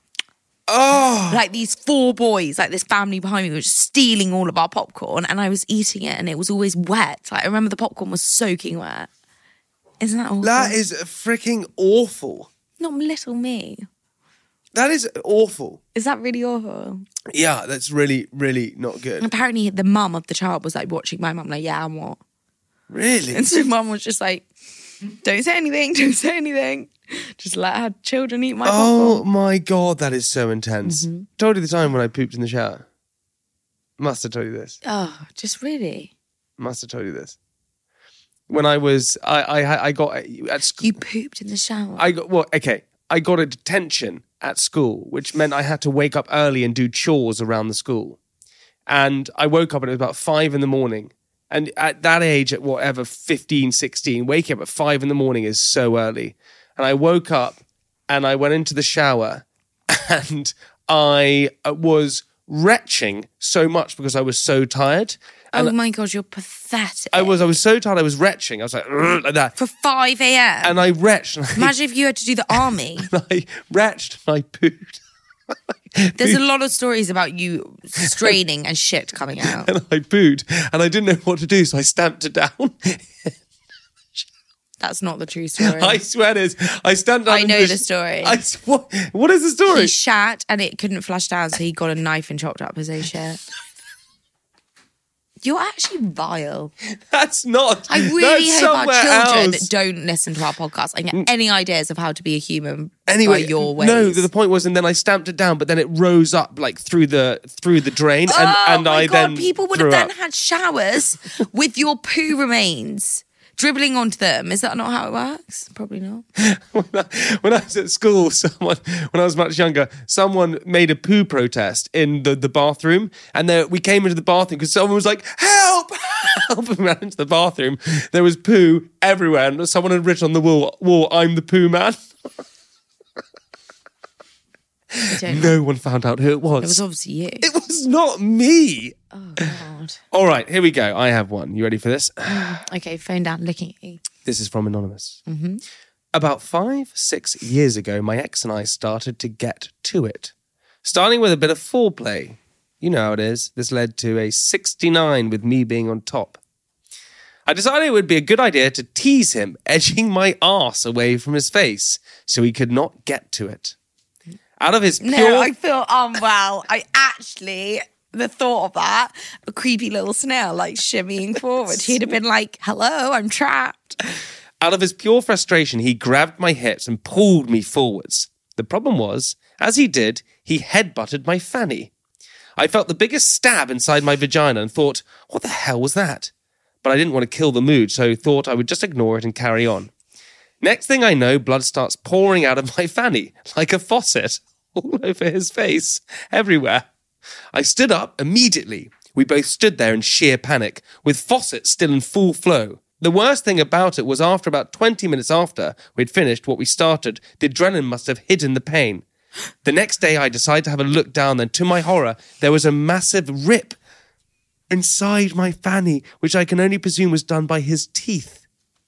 like these 4 boys, like this family behind me, were just stealing all of our popcorn, and I was eating it, and it was always wet. Like, I remember the popcorn was soaking wet. Isn't that awful? That is freaking awful. Not little me. That is awful. Is that really awful? Yeah, that's really, really not good. Apparently the mum of the child was like watching my mum, like, yeah, and what? Really? And so mum was just like, don't say anything, don't say anything. Just let her children eat my Oh popcorn. my God, that is so intense. Told you the time when I pooped in the shower. Must have told you this. Oh, just really? Must have told you this. When I was, I got at school. You pooped in the shower? I got a detention at school, which meant I had to wake up early and do chores around the school. And I woke up and it was about 5 a.m. And at that age, at whatever, 15, 16, waking up at 5 a.m. is so early. And I woke up and I went into the shower and I was retching so much because I was so tired. And oh my God, you're pathetic. I was so tired, I was retching. I was like that. For 5 a.m? And I retched. And Imagine if you had to do the army. I retched and I pooed. There's a lot of stories about you straining and shit coming out. And I pooed and I didn't know what to do, so I stamped it down. That's not the true story. I swear it is. I stamped down. I know the story. What is the story? He shat and it couldn't flush down, so he got a knife and chopped up his own shit. You're actually vile. That's not. I really that's hope our children else. don't listen to our podcast and get any ideas of how to be a human Anyway, by your ways. no. The point was, and then I stamped it down, but then it rose up like through the drain, and oh my I God, then people would threw have then up. had showers with your poo remains dribbling onto them. Is that not how it works? Probably not. When I was at school, when I was much younger, someone made a poo protest in the bathroom, and we came into the bathroom because someone was like, "Help! Help!" and ran into the bathroom. There was poo everywhere, and someone had written on the wall, "I'm the poo man." I don't know. No one found out who it was. It was obviously you. It was not me. Oh God. All right, here we go. I have one. You ready for this? Okay, phone down, looking at you. This is from Anonymous. About 5-6 years ago, my ex and I started to get to it. Starting with a bit of foreplay. You know how it is. This led to a 69 with me being on top. I decided it would be a good idea to tease him, edging my arse away from his face so he could not get to it. Out of his pure... No, I feel unwell. The thought of that, a creepy little snail like shimmying forward, he'd have been like, hello, I'm trapped. Out of his pure frustration, he grabbed my hips and pulled me forwards. The problem was, as he did, he headbutted my fanny. I felt the biggest stab inside my vagina and thought, what the hell was that? But I didn't want to kill the mood, so thought I would just ignore it and carry on. Next thing I know, blood starts pouring out of my fanny, like a faucet, all over his face, everywhere. I stood up immediately. We both stood there in sheer panic, with faucet still in full flow. The worst thing about it was after about 20 minutes after we'd finished what we started, the adrenaline must have hidden the pain. The next day I decided to have a look down, and to my horror, there was a massive rip inside my fanny, which I can only presume was done by his teeth.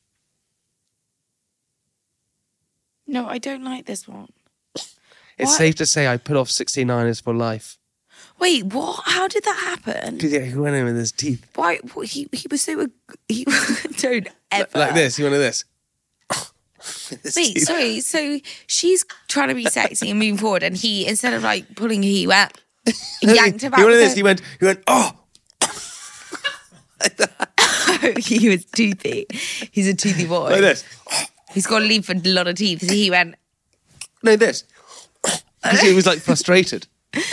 No, I don't like this one. It's What? safe to say I put off 69ers for life. Wait, what? How did that happen? Because he went in with his teeth. Why? He was so... He, don't ever... Like this, he went like this. With his Wait, teeth. sorry. So she's trying to be sexy and moving forward, and he, instead of like pulling he went... yanked her back. He went like with this. her- He went, oh. He was toothy. He's a toothy boy. Like this. He's got to leave for a lot of teeth. So he went, No, this. Because he was like frustrated.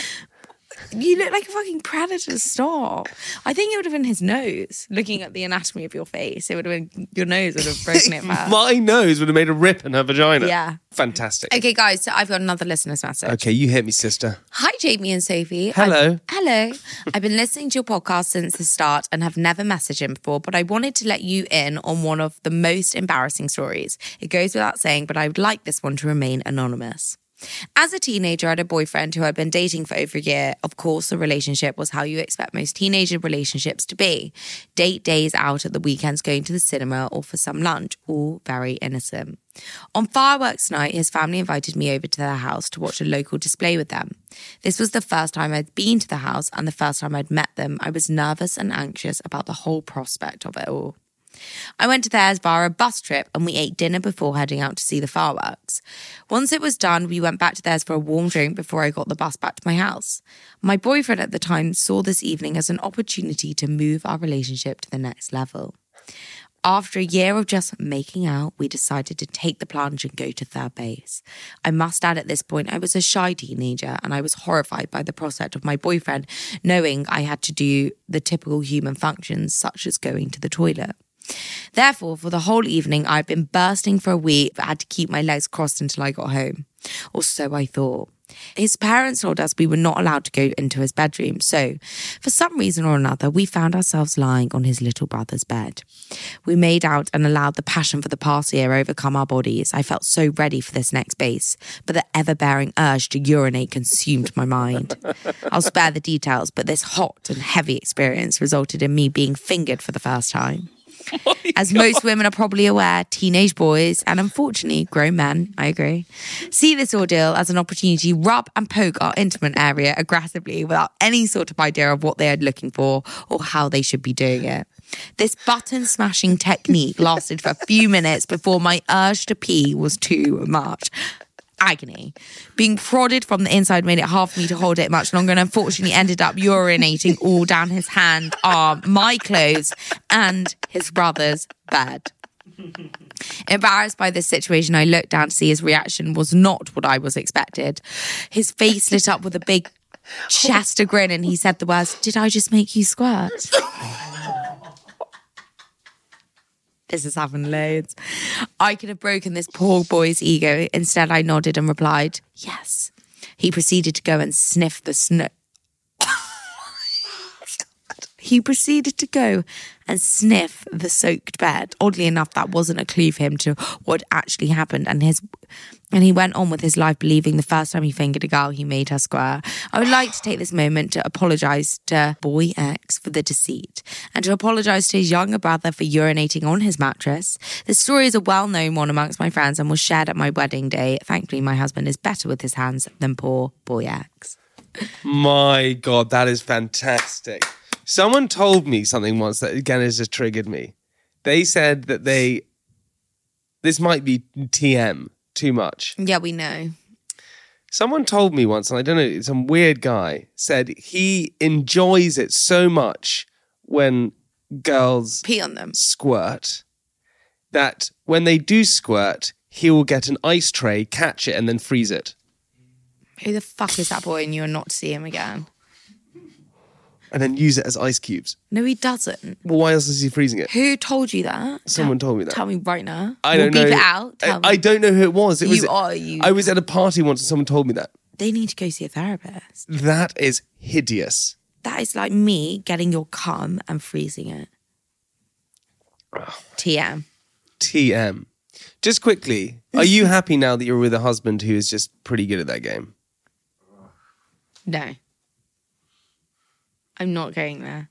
you look like a fucking predator, stop. I think it would have been his nose. Looking at the anatomy of your face, it would have been, your nose would have broken it back. My nose would have made a rip in her vagina. Yeah. Fantastic. Okay, guys, so I've got another listener's message. Okay, you hit me, sister. Hi, Jamie and Sophie. Hello. Hello. I've been listening to your podcast since the start and have never messaged him before, but I wanted to let you in on one of the most embarrassing stories. It goes without saying, but I would like this one to remain anonymous. As a teenager, I had a boyfriend who I'd been dating for over a year. Of course, the relationship was how you expect most teenager relationships to be. Date days out at the weekends, going to the cinema or for some lunch, all very innocent. On fireworks night, his family invited me over to their house to watch a local display with them. This was the first time I'd been to the house and the first time I'd met them. I was nervous and anxious about the whole prospect of it all. I went to theirs via a bus trip and we ate dinner before heading out to see the fireworks. Once it was done, we went back to theirs for a warm drink before I got the bus back to my house. My boyfriend at the time saw this evening as an opportunity to move our relationship to the next level. After a year of just making out, we decided to take the plunge and go to third base. I must add at this point, I was a shy teenager and I was horrified by the prospect of my boyfriend knowing I had to do the typical human functions such as going to the toilet. Therefore, for the whole evening, I'd been bursting for a week but had to keep my legs crossed until I got home. Or so I thought. His parents told us we were not allowed to go into his bedroom, so for some reason or another, we found ourselves lying on his little brother's bed. We made out and allowed the passion for the past year overcome our bodies. I felt so ready for this next base, but the ever-bearing urge to urinate consumed my mind. I'll spare the details, but this hot and heavy experience resulted in me being fingered for the first time. As most women are probably aware, teenage boys, and unfortunately grown men, I agree, see this ordeal as an opportunity to rub and poke our intimate area aggressively without any sort of idea of what they are looking for or how they should be doing it. This button smashing technique lasted for a few minutes before my urge to pee was too much. Agony. Being prodded from the inside made it hard for me to hold it much longer and unfortunately ended up urinating all down his hand, arm, my clothes and his brother's bed. Embarrassed by this situation, I looked down to see his reaction was not what I was expected. His face lit up with a big Chester grin and he said the words, "Did I just make you squirt?" This has happened loads. I could have broken this poor boy's ego. Instead, I nodded and replied, "Yes." He proceeded to go and sniff the snow. He proceeded to go and sniff the soaked bed. Oddly enough, that wasn't a clue for him to what actually happened. And he went on with his life believing the first time he fingered a girl, he made her square. I would like to take this moment to apologise to boy X for the deceit and to apologise to his younger brother for urinating on his mattress. The story is a well-known one amongst my friends and was shared at my wedding day. Thankfully, my husband is better with his hands than poor boy X. My God, that is fantastic. Someone told me something once that again has just triggered me. They said that this might be TM, too much. Yeah, we know. Someone told me once, and I don't know, some weird guy said he enjoys it so much when girls Pee on them. squirt that when they do squirt, he will get an ice tray, catch it, and then freeze it. Who the fuck is that boy and you're not to see him again? And then use it as ice cubes. No, he doesn't. Well, why else is he freezing it? Who told you that? Someone told me that. Tell me right now. I don't know. We'll beep it out. Tell me. I don't know who it was. I was at a party once and someone told me that. They need to go see a therapist. That is hideous. That is like me getting your cum and freezing it. TM. TM. Just quickly, are you happy now that you're with a husband who is just pretty good at that game? No. I'm not going there.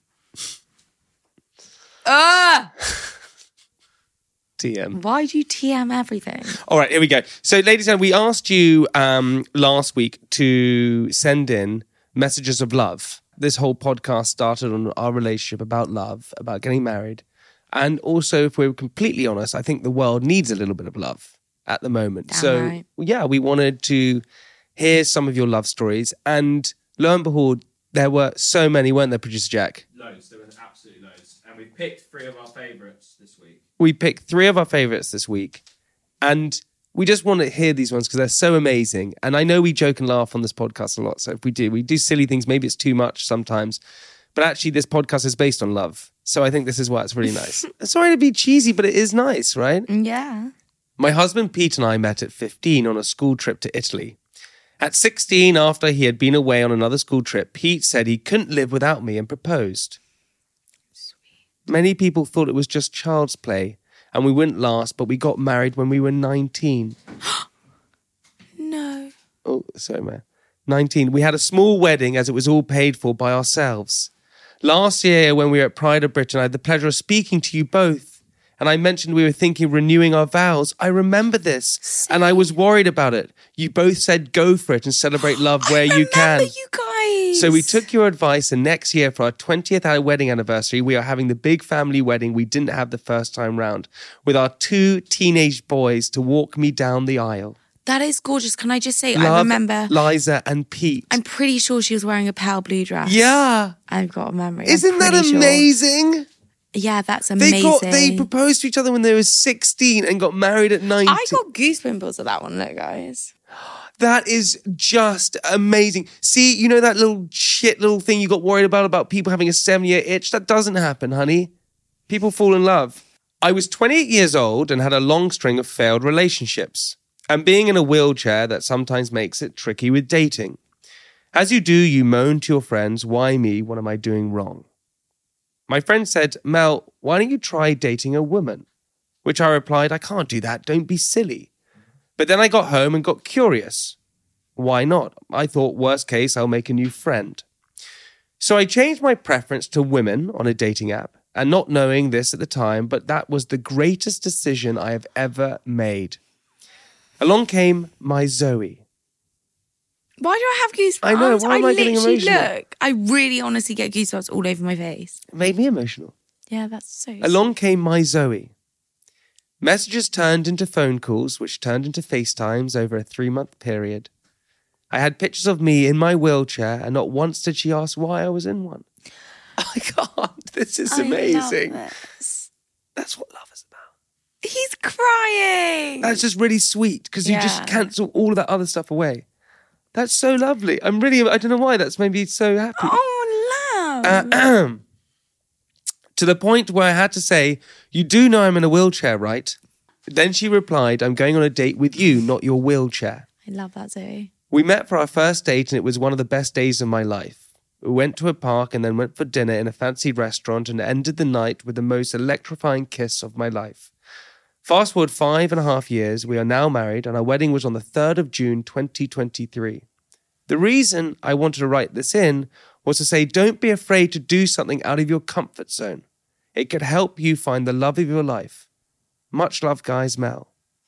TM. Why do you TM everything? All right, here we go. So, ladies and gentlemen, we asked you last week to send in messages of love. This whole podcast started on our relationship, about love, about getting married. And also, if we're completely honest, I think the world needs a little bit of love at the moment. Damn right. Yeah, we wanted to hear some of your love stories. And lo and behold, there were so many, weren't there, Producer Jack? Loads. There were absolutely loads. And we picked 3 of our favourites this week. We picked 3 of our favourites this week. And we just want to hear these ones because they're so amazing. And I know we joke and laugh on this podcast a lot. So if we do silly things. Maybe it's too much sometimes. But actually, this podcast is based on love. So I think this is why it's really nice. Sorry to be cheesy, but it is nice, right? Yeah. My husband Pete and I met at 15 on a school trip to Italy. At 16, after he had been away on another school trip, Pete said he couldn't live without me and proposed. Sweet. Many people thought it was just child's play and we wouldn't last, but we got married when we were 19. No. Oh, sorry, man. 19. We had a small wedding as it was all paid for by ourselves. Last year, when we were at Pride of Britain, I had the pleasure of speaking to you both. And I mentioned we were thinking of renewing our vows. I remember this. And I was worried about it. You both said go for it and celebrate love where you can. You guys. So we took your advice, and next year for our 20th wedding anniversary, we are having the big family wedding we didn't have the first time round, with our 2 teenage boys to walk me down the aisle. That is gorgeous. Can I just say, Love, I remember Liza and Pete. I'm pretty sure she was wearing a pale blue dress. Yeah. I've got a memory. Isn't that amazing? Sure. Yeah, that's amazing. They proposed to each other when they were 16 and got married at 19. I got goosebumps at that one, look, guys. That is just amazing. See, you know that little thing you got worried about people having a 7-year itch? That doesn't happen, honey. People fall in love. I was 28 years old and had a long string of failed relationships. And being in a wheelchair, that sometimes makes it tricky with dating. As you do, you moan to your friends, why me? What am I doing wrong? My friend said, Mel, why don't you try dating a woman? Which I replied, I can't do that. Don't be silly. But then I got home and got curious. Why not? I thought, worst case, I'll make a new friend. So I changed my preference to women on a dating app, and not knowing this at the time, but that was the greatest decision I have ever made. Along came my Zoe. Why do I have goosebumps? I know, why am I getting emotional? Look, I really honestly get goosebumps all over my face. It made me emotional. Yeah, that's so Along came my Zoe. Messages turned into phone calls, which turned into FaceTimes over a 3-month period. I had pictures of me in my wheelchair, and not once did she ask why I was in one. I can't. This is amazing. I love this. That's what love is about. He's crying. That's just really sweet because you just cancel all of that other stuff away. That's so lovely. I don't know why that's made me so happy. Oh, love. To the point where I had to say, you do know I'm in a wheelchair, right? Then she replied, I'm going on a date with you, not your wheelchair. I love that, Zoe. We met for our first date and it was one of the best days of my life. We went to a park and then went for dinner in a fancy restaurant and ended the night with the most electrifying kiss of my life. Fast forward 5.5 years, we are now married and our wedding was on the 3rd of June 2023. The reason I wanted to write this in was to say don't be afraid to do something out of your comfort zone. It could help you find the love of your life. Much love, guys, Mel.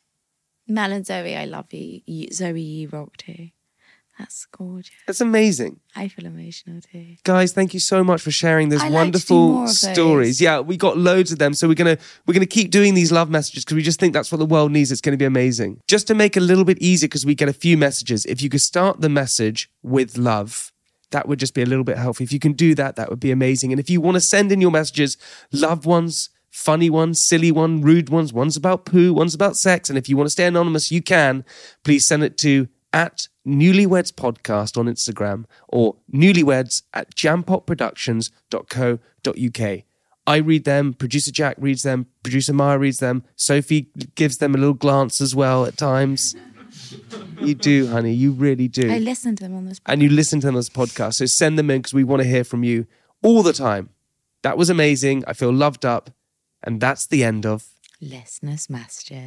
Mel and Zoe, I love you. Zoe, you rock too. That's gorgeous. That's amazing. I feel emotional too. Guys, thank you so much for sharing those I'd like to do wonderful more of those. stories. Yeah, we got loads of them. So we're gonna keep doing these love messages because we just think that's what the world needs. It's going to be amazing. Just to make it a little bit easier because we get a few messages. If you could start the message with love, that would just be a little bit helpful. If you can do that, that would be amazing. And if you want to send in your messages, loved ones, funny ones, silly ones, rude ones, ones about poo, ones about sex, and if you want to stay anonymous, you can. Please send it to @Newlyweds Podcast on Instagram or newlyweds@jampotproductions.co.uk. I read them, producer Jack reads them, producer Maya reads them, Sophie gives them a little glance as well at times. You do, honey, you really do. I listen to them on this podcast. And you listen to them on this podcast, so send them in because we want to hear from you all the time. That was amazing. I feel loved up. And that's the end of Listeners' Messages.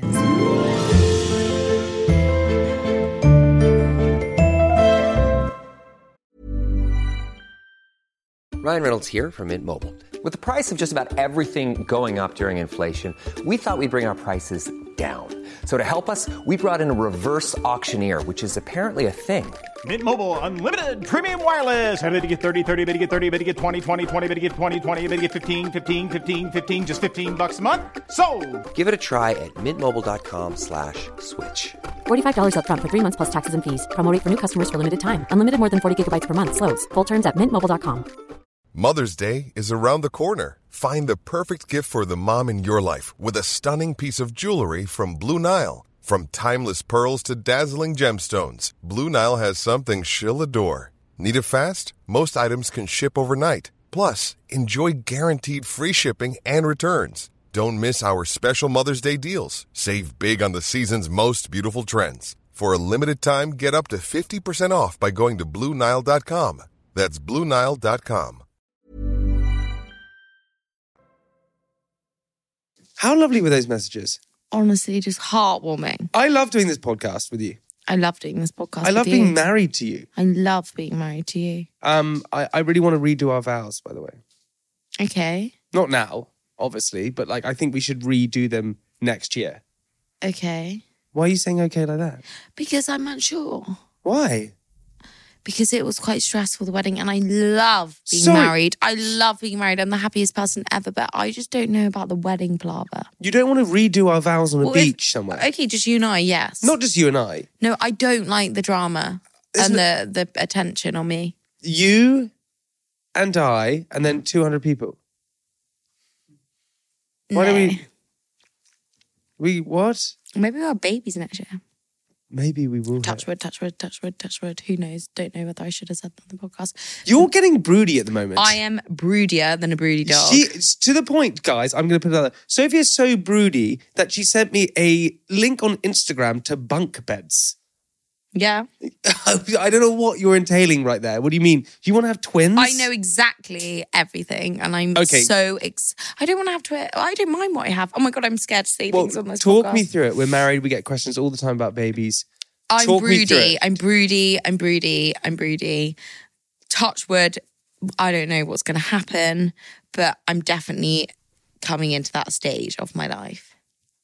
Ryan Reynolds here from Mint Mobile. With the price of just about everything going up during inflation, we thought we'd bring our prices down. So to help us, we brought in a reverse auctioneer, which is apparently a thing. Mint Mobile Unlimited Premium Wireless. How to get 30, 30, bit to get 30, bit to get 20, 20, 20, bit to get 20, 20, bit to get 15, 15, 15, 15, just $15 a month? Sold! Give it a try at mintmobile.com/switch. $45 up front for 3 months plus taxes and fees. Promo rate for new customers for limited time. Unlimited more than 40 gigabytes per month. Slows full terms at mintmobile.com. Mother's Day is around the corner. Find the perfect gift for the mom in your life with a stunning piece of jewelry from Blue Nile. From timeless pearls to dazzling gemstones, Blue Nile has something she'll adore. Need it fast? Most items can ship overnight. Plus, enjoy guaranteed free shipping and returns. Don't miss our special Mother's Day deals. Save big on the season's most beautiful trends. For a limited time, get up to 50% off by going to BlueNile.com. That's BlueNile.com. How lovely were those messages? Honestly, just heartwarming. I love doing this podcast with you. I love doing this podcast I love with you. being married to you. I love being married to you. I really want to redo our vows, by the way. Okay. Not now, obviously, but like I think we should redo them next year. Okay. Why are you saying okay like that? Because I'm unsure. Why? Because it was quite stressful, the wedding, and I love being married. I love being married. I'm the happiest person ever, but I just don't know about the wedding palaver. You don't want to redo our vows on a beach somewhere? Okay, just you and I, yes. Not just you and I. No, I don't like the drama and the attention on me. You and I, and then 200 people. Why don't we what? Maybe we'll have babies next year. Maybe we will. Touch wood, touch wood, touch wood, touch wood. Who knows? Don't know whether I should have said that on the podcast. You're getting broody at the moment. I am broodier than a broody dog. To the point, guys, I'm going to put it out there. Sophie is so broody that she sent me a link on Instagram to bunk beds. Yeah. I don't know what you're entailing right there. What do you mean? Do you want to have twins? I know exactly everything, and I'm so I don't want to have twins. I don't mind what I have. Oh my God, I'm scared to say things on this podcast. Talk me through it. We're married. We get questions all the time about babies. I'm broody. I'm broody. I'm broody. I'm broody. Touch wood. I don't know what's going to happen, but I'm definitely coming into that stage of my life.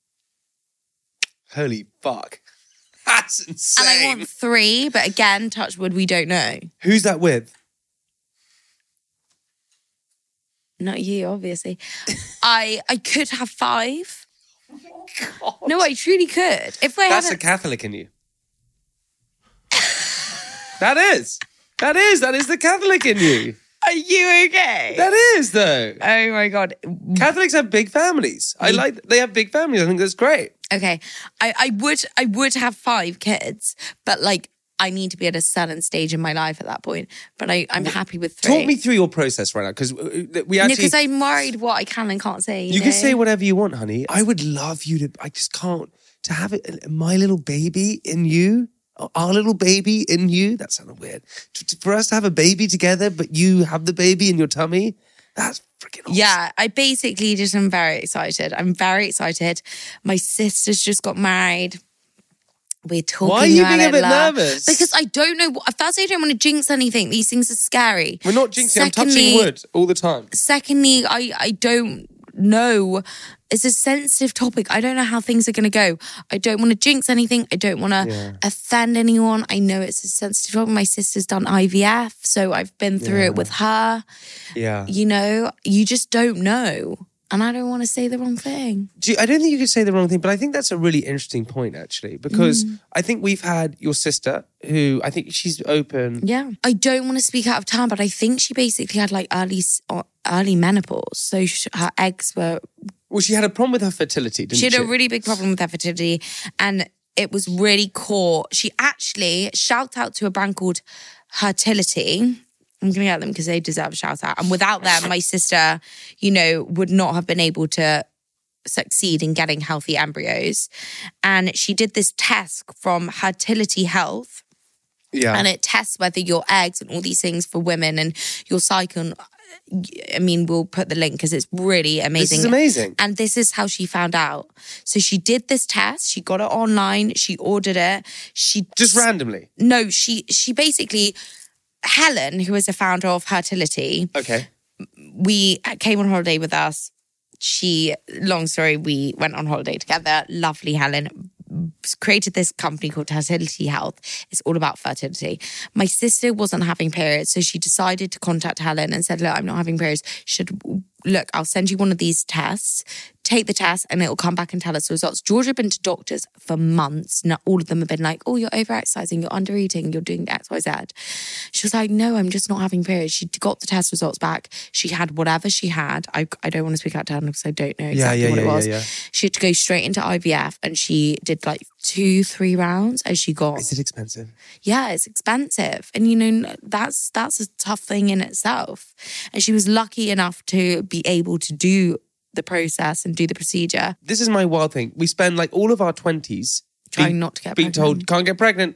Holy fuck. That's insane. And I want 3, but again, touch wood, we don't know. Who's that with? Not you, obviously. I could have 5. Oh, no, I truly could. That's a Catholic in you. That is the Catholic in you. Are you okay? That is, though. Oh my God. Catholics have big families. They have big families. I think that's great. Okay. I would have 5 kids, but like I need to be at a certain stage in my life at that point. But I'm happy with 3. Talk me through your process right now, because we actually... because I'm worried what I can and can't say. You can say whatever you want, honey. I would love you to... I just can't... To have it, my little baby in you... Our little baby in you, that sounded weird. For us to have a baby together, but you have the baby in your tummy, that's freaking awesome. Yeah, I basically just am very excited. I'm very excited. My sister's just got married. We're talking about it. Why are you being a bit nervous? Because I don't know. Firstly, I don't want to jinx anything. These things are scary. We're not jinxing. I'm touching wood all the time. Secondly, I don't know. It's a sensitive topic. I don't know how things are going to go. I don't want to jinx anything. I don't want to offend anyone. I know it's a sensitive topic. My sister's done IVF, so I've been through it with her. Yeah. You know, you just don't know. And I don't want to say the wrong thing. I don't think you could say the wrong thing, but I think that's a really interesting point, actually, because I think we've had your sister, who I think she's open. Yeah. I don't want to speak out of turn, but I think she basically had like early menopause. So her eggs were... Well, she had a problem with her fertility, didn't she? She had a really big problem with her fertility, and it was really core. She actually, shout out to a brand called Hertility. I'm going to get them because they deserve a shout out. And without them, my sister, would not have been able to succeed in getting healthy embryos. And she did this test from Hertility Health. Yeah. And it tests whether your eggs and all these things for women and your cycle... I mean, we'll put the link because it's really amazing. This is amazing. And this is how she found out. So she did this test. She got it online. She ordered it. She just randomly? No, she basically... Helen, who is the founder of Hertility. Okay. We came on holiday with us long story, we went on holiday together. Lovely Helen. Created this company called Fertility Health. It's all about fertility. My sister wasn't having periods, so she decided to contact Helen and said, look, I'm not having periods. I'll send you one of these tests. Take the test and it'll come back and tell us the results. Georgia had been to doctors for months. Not all of them have been like, oh, you're over-exercising, you're under-eating, you're doing X, Y, Z. She was like, no, I'm just not having periods. She got the test results back. She had whatever she had. I don't want to speak out to her because I don't know exactly what it was. Yeah. She had to go straight into IVF and she did like 2-3 rounds as she got. Is it expensive? Yeah, it's expensive. And that's a tough thing in itself. And she was lucky enough to be able to do the process and do the procedure. This is my wild thing. We spend like all of our 20s trying not to get being pregnant. told, can't get pregnant.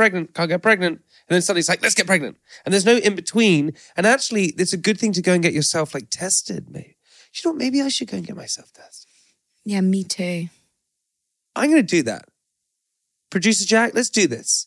And then suddenly it's like, let's get pregnant. And there's no in between. And actually, it's a good thing to go and get yourself like tested, mate. You know what? Maybe I should go and get myself tested. Yeah, me too. I'm going to do that. Producer Jack, let's do this.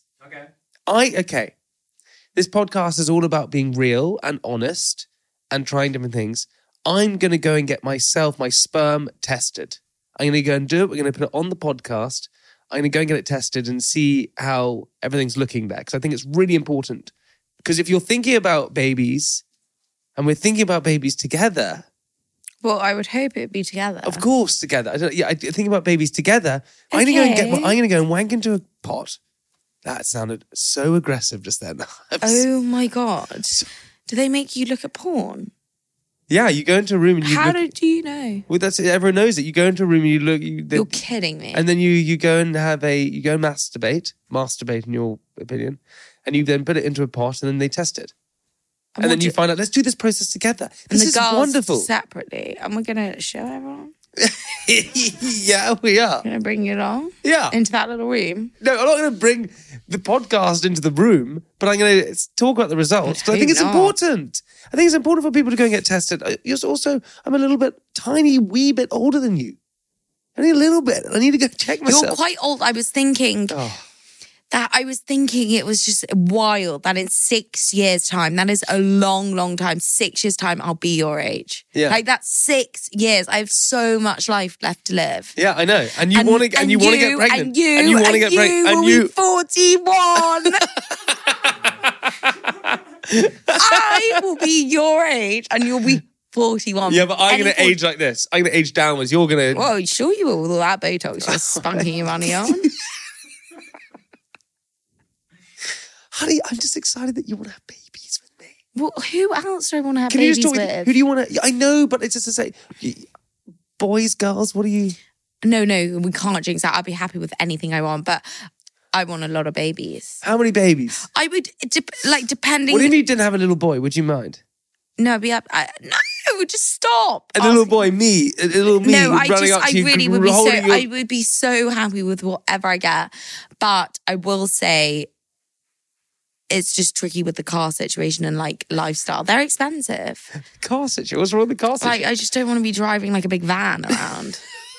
Okay. This podcast is all about being real and honest and trying different things. I'm going to go and get myself, my sperm tested. I'm going to go and do it. We're going to put it on the podcast. I'm going to go and get it tested and see how everything's looking there. Because I think it's really important. Because if you're thinking about babies and we're thinking about babies together. Well, I would hope it would be together. Of course, together. I think about babies together. Okay. I'm going to go and wank into a pot. That sounded so aggressive just then. Oh my God. Do they make you look at porn? Yeah, you go into a room and you How do you know? Well, that's it. Everyone knows it. You go into a room and you look. You're kidding me. And then you go and masturbate in your opinion, and you then put it into a pot and then they test it. And then you find out, let's do this process together. This is wonderful. Separately. And we're going to show everyone? Yeah, we are. Going to bring you along? Yeah. Into that little room? No, I'm not going to bring the podcast into the room, but I'm going to talk about the results because I think it's important. I think it's important for people to go and get tested. I'm a little bit, wee bit older than you. Only a little bit. I need to go check myself. You're quite old. I was thinking... it was just wild that in 6 years' time, that is a long, long time. 6 years' time, I'll be your age. Yeah. Like that's 6 years. I have so much life left to live. Yeah, I know. And you want to get pregnant. And you want to get pregnant. And you 41. I will be your age and you'll be 41. Yeah, but I'm going to age like this. I'm going to age downwards. You're going to... Well, sure you will with all that Botox you're spunking your money on. Honey, I'm just excited that you want to have babies with me. Well, who else do I want to have babies with? Who do you want to... I know, but it's just to say... Boys, girls, what do you... No, we can't jinx that. I'd be happy with anything I want, but I want a lot of babies. How many babies? I would, depending... What if you didn't have a little boy? Would you mind? No, I'd be up... No, just stop. A little boy, me. A little me. No, I really would be so... I would be so happy with whatever I get. But I will say... It's just tricky with the car situation and like lifestyle. They're expensive. Car situation? What's wrong with the car situation? Like, I just don't want to be driving like a big van around.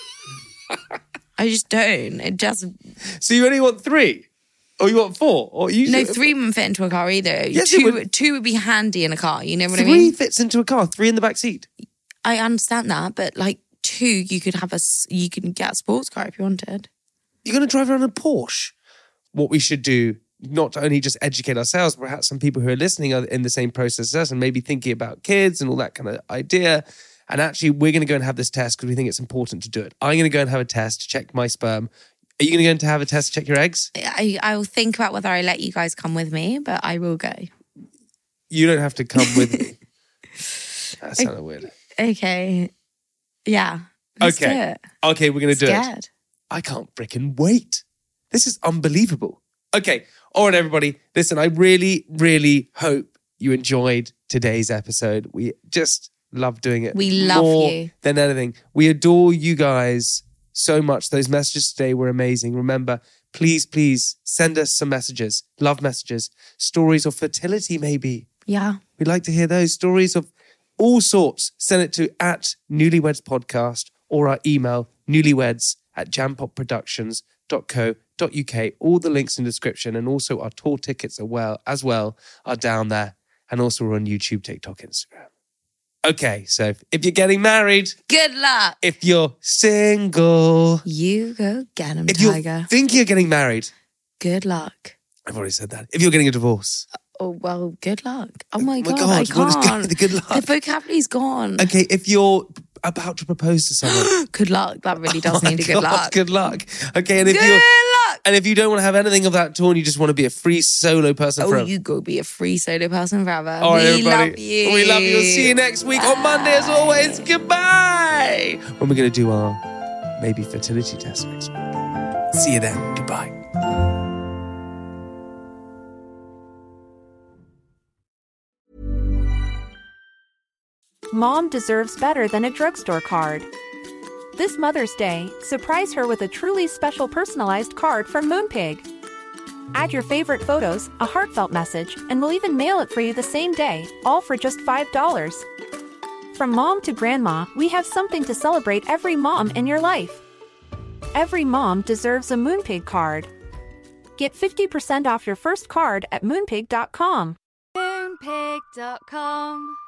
I just don't. It just... So you only want 3? Or you want 4? Or you No, 3 wouldn't fit into a car either. Yes, two would be handy in a car. You know what I 3 mean? fits into a car. 3 in the back seat. I understand that, but like 2, you can get a sports car if you wanted. You're going to drive around a Porsche. What we should do, not only just educate ourselves, perhaps some people who are listening are in the same process as us and maybe thinking about kids and all that kind of idea. And actually, we're going to go and have this test because we think it's important to do it. I'm going to go and have a test to check my sperm. Are you going to go and have a test to check your eggs? I will think about whether I let you guys come with me, but I will go. You don't have to come with me. That sounded weird. Okay. Yeah. Let's do it. Okay, we're going to do it. Scared. I can't freaking wait. This is unbelievable. Okay. All right, everybody. Listen, I really, really hope you enjoyed today's episode. We just love doing it. We love more you. Than anything. We adore you guys so much. Those messages today were amazing. Remember, please send us some messages, love messages, stories of fertility maybe. Yeah. We'd like to hear those stories of all sorts. Send it to @Newlyweds Podcast or our email newlyweds@jampopproductions.co.uk. All the links in the description and also our tour tickets as well are down there. And also we're on YouTube, TikTok, Instagram. Okay, so if you're getting married, Good luck. if you're single, You go get him, if you Tiger. think you're getting married, Good luck. I've already said that. If you're getting a divorce, Oh, well, good luck. Oh my my God, God, I what is can't. good luck? The vocabulary's gone. okay, if you're about to propose to someone, Good luck. That really does oh my need a good God, luck. Good luck. Okay, and if Good you're luck. and if you don't want to have anything of that at all, and you just want to be a free solo person Oh, forever. you go be a free solo person forever. All right, We everybody. love you. We love you. We'll see you next week on Monday, as always. Goodbye. When we're going to do our maybe fertility test next week. See you then. Goodbye. Mom deserves better than a drugstore card. This Mother's Day, surprise her with a truly special personalized card from Moonpig. Add your favorite photos, a heartfelt message, and we'll even mail it for you the same day, all for just $5. From mom to grandma, we have something to celebrate every mom in your life. Every mom deserves a Moonpig card. Get 50% off your first card at moonpig.com. Moonpig.com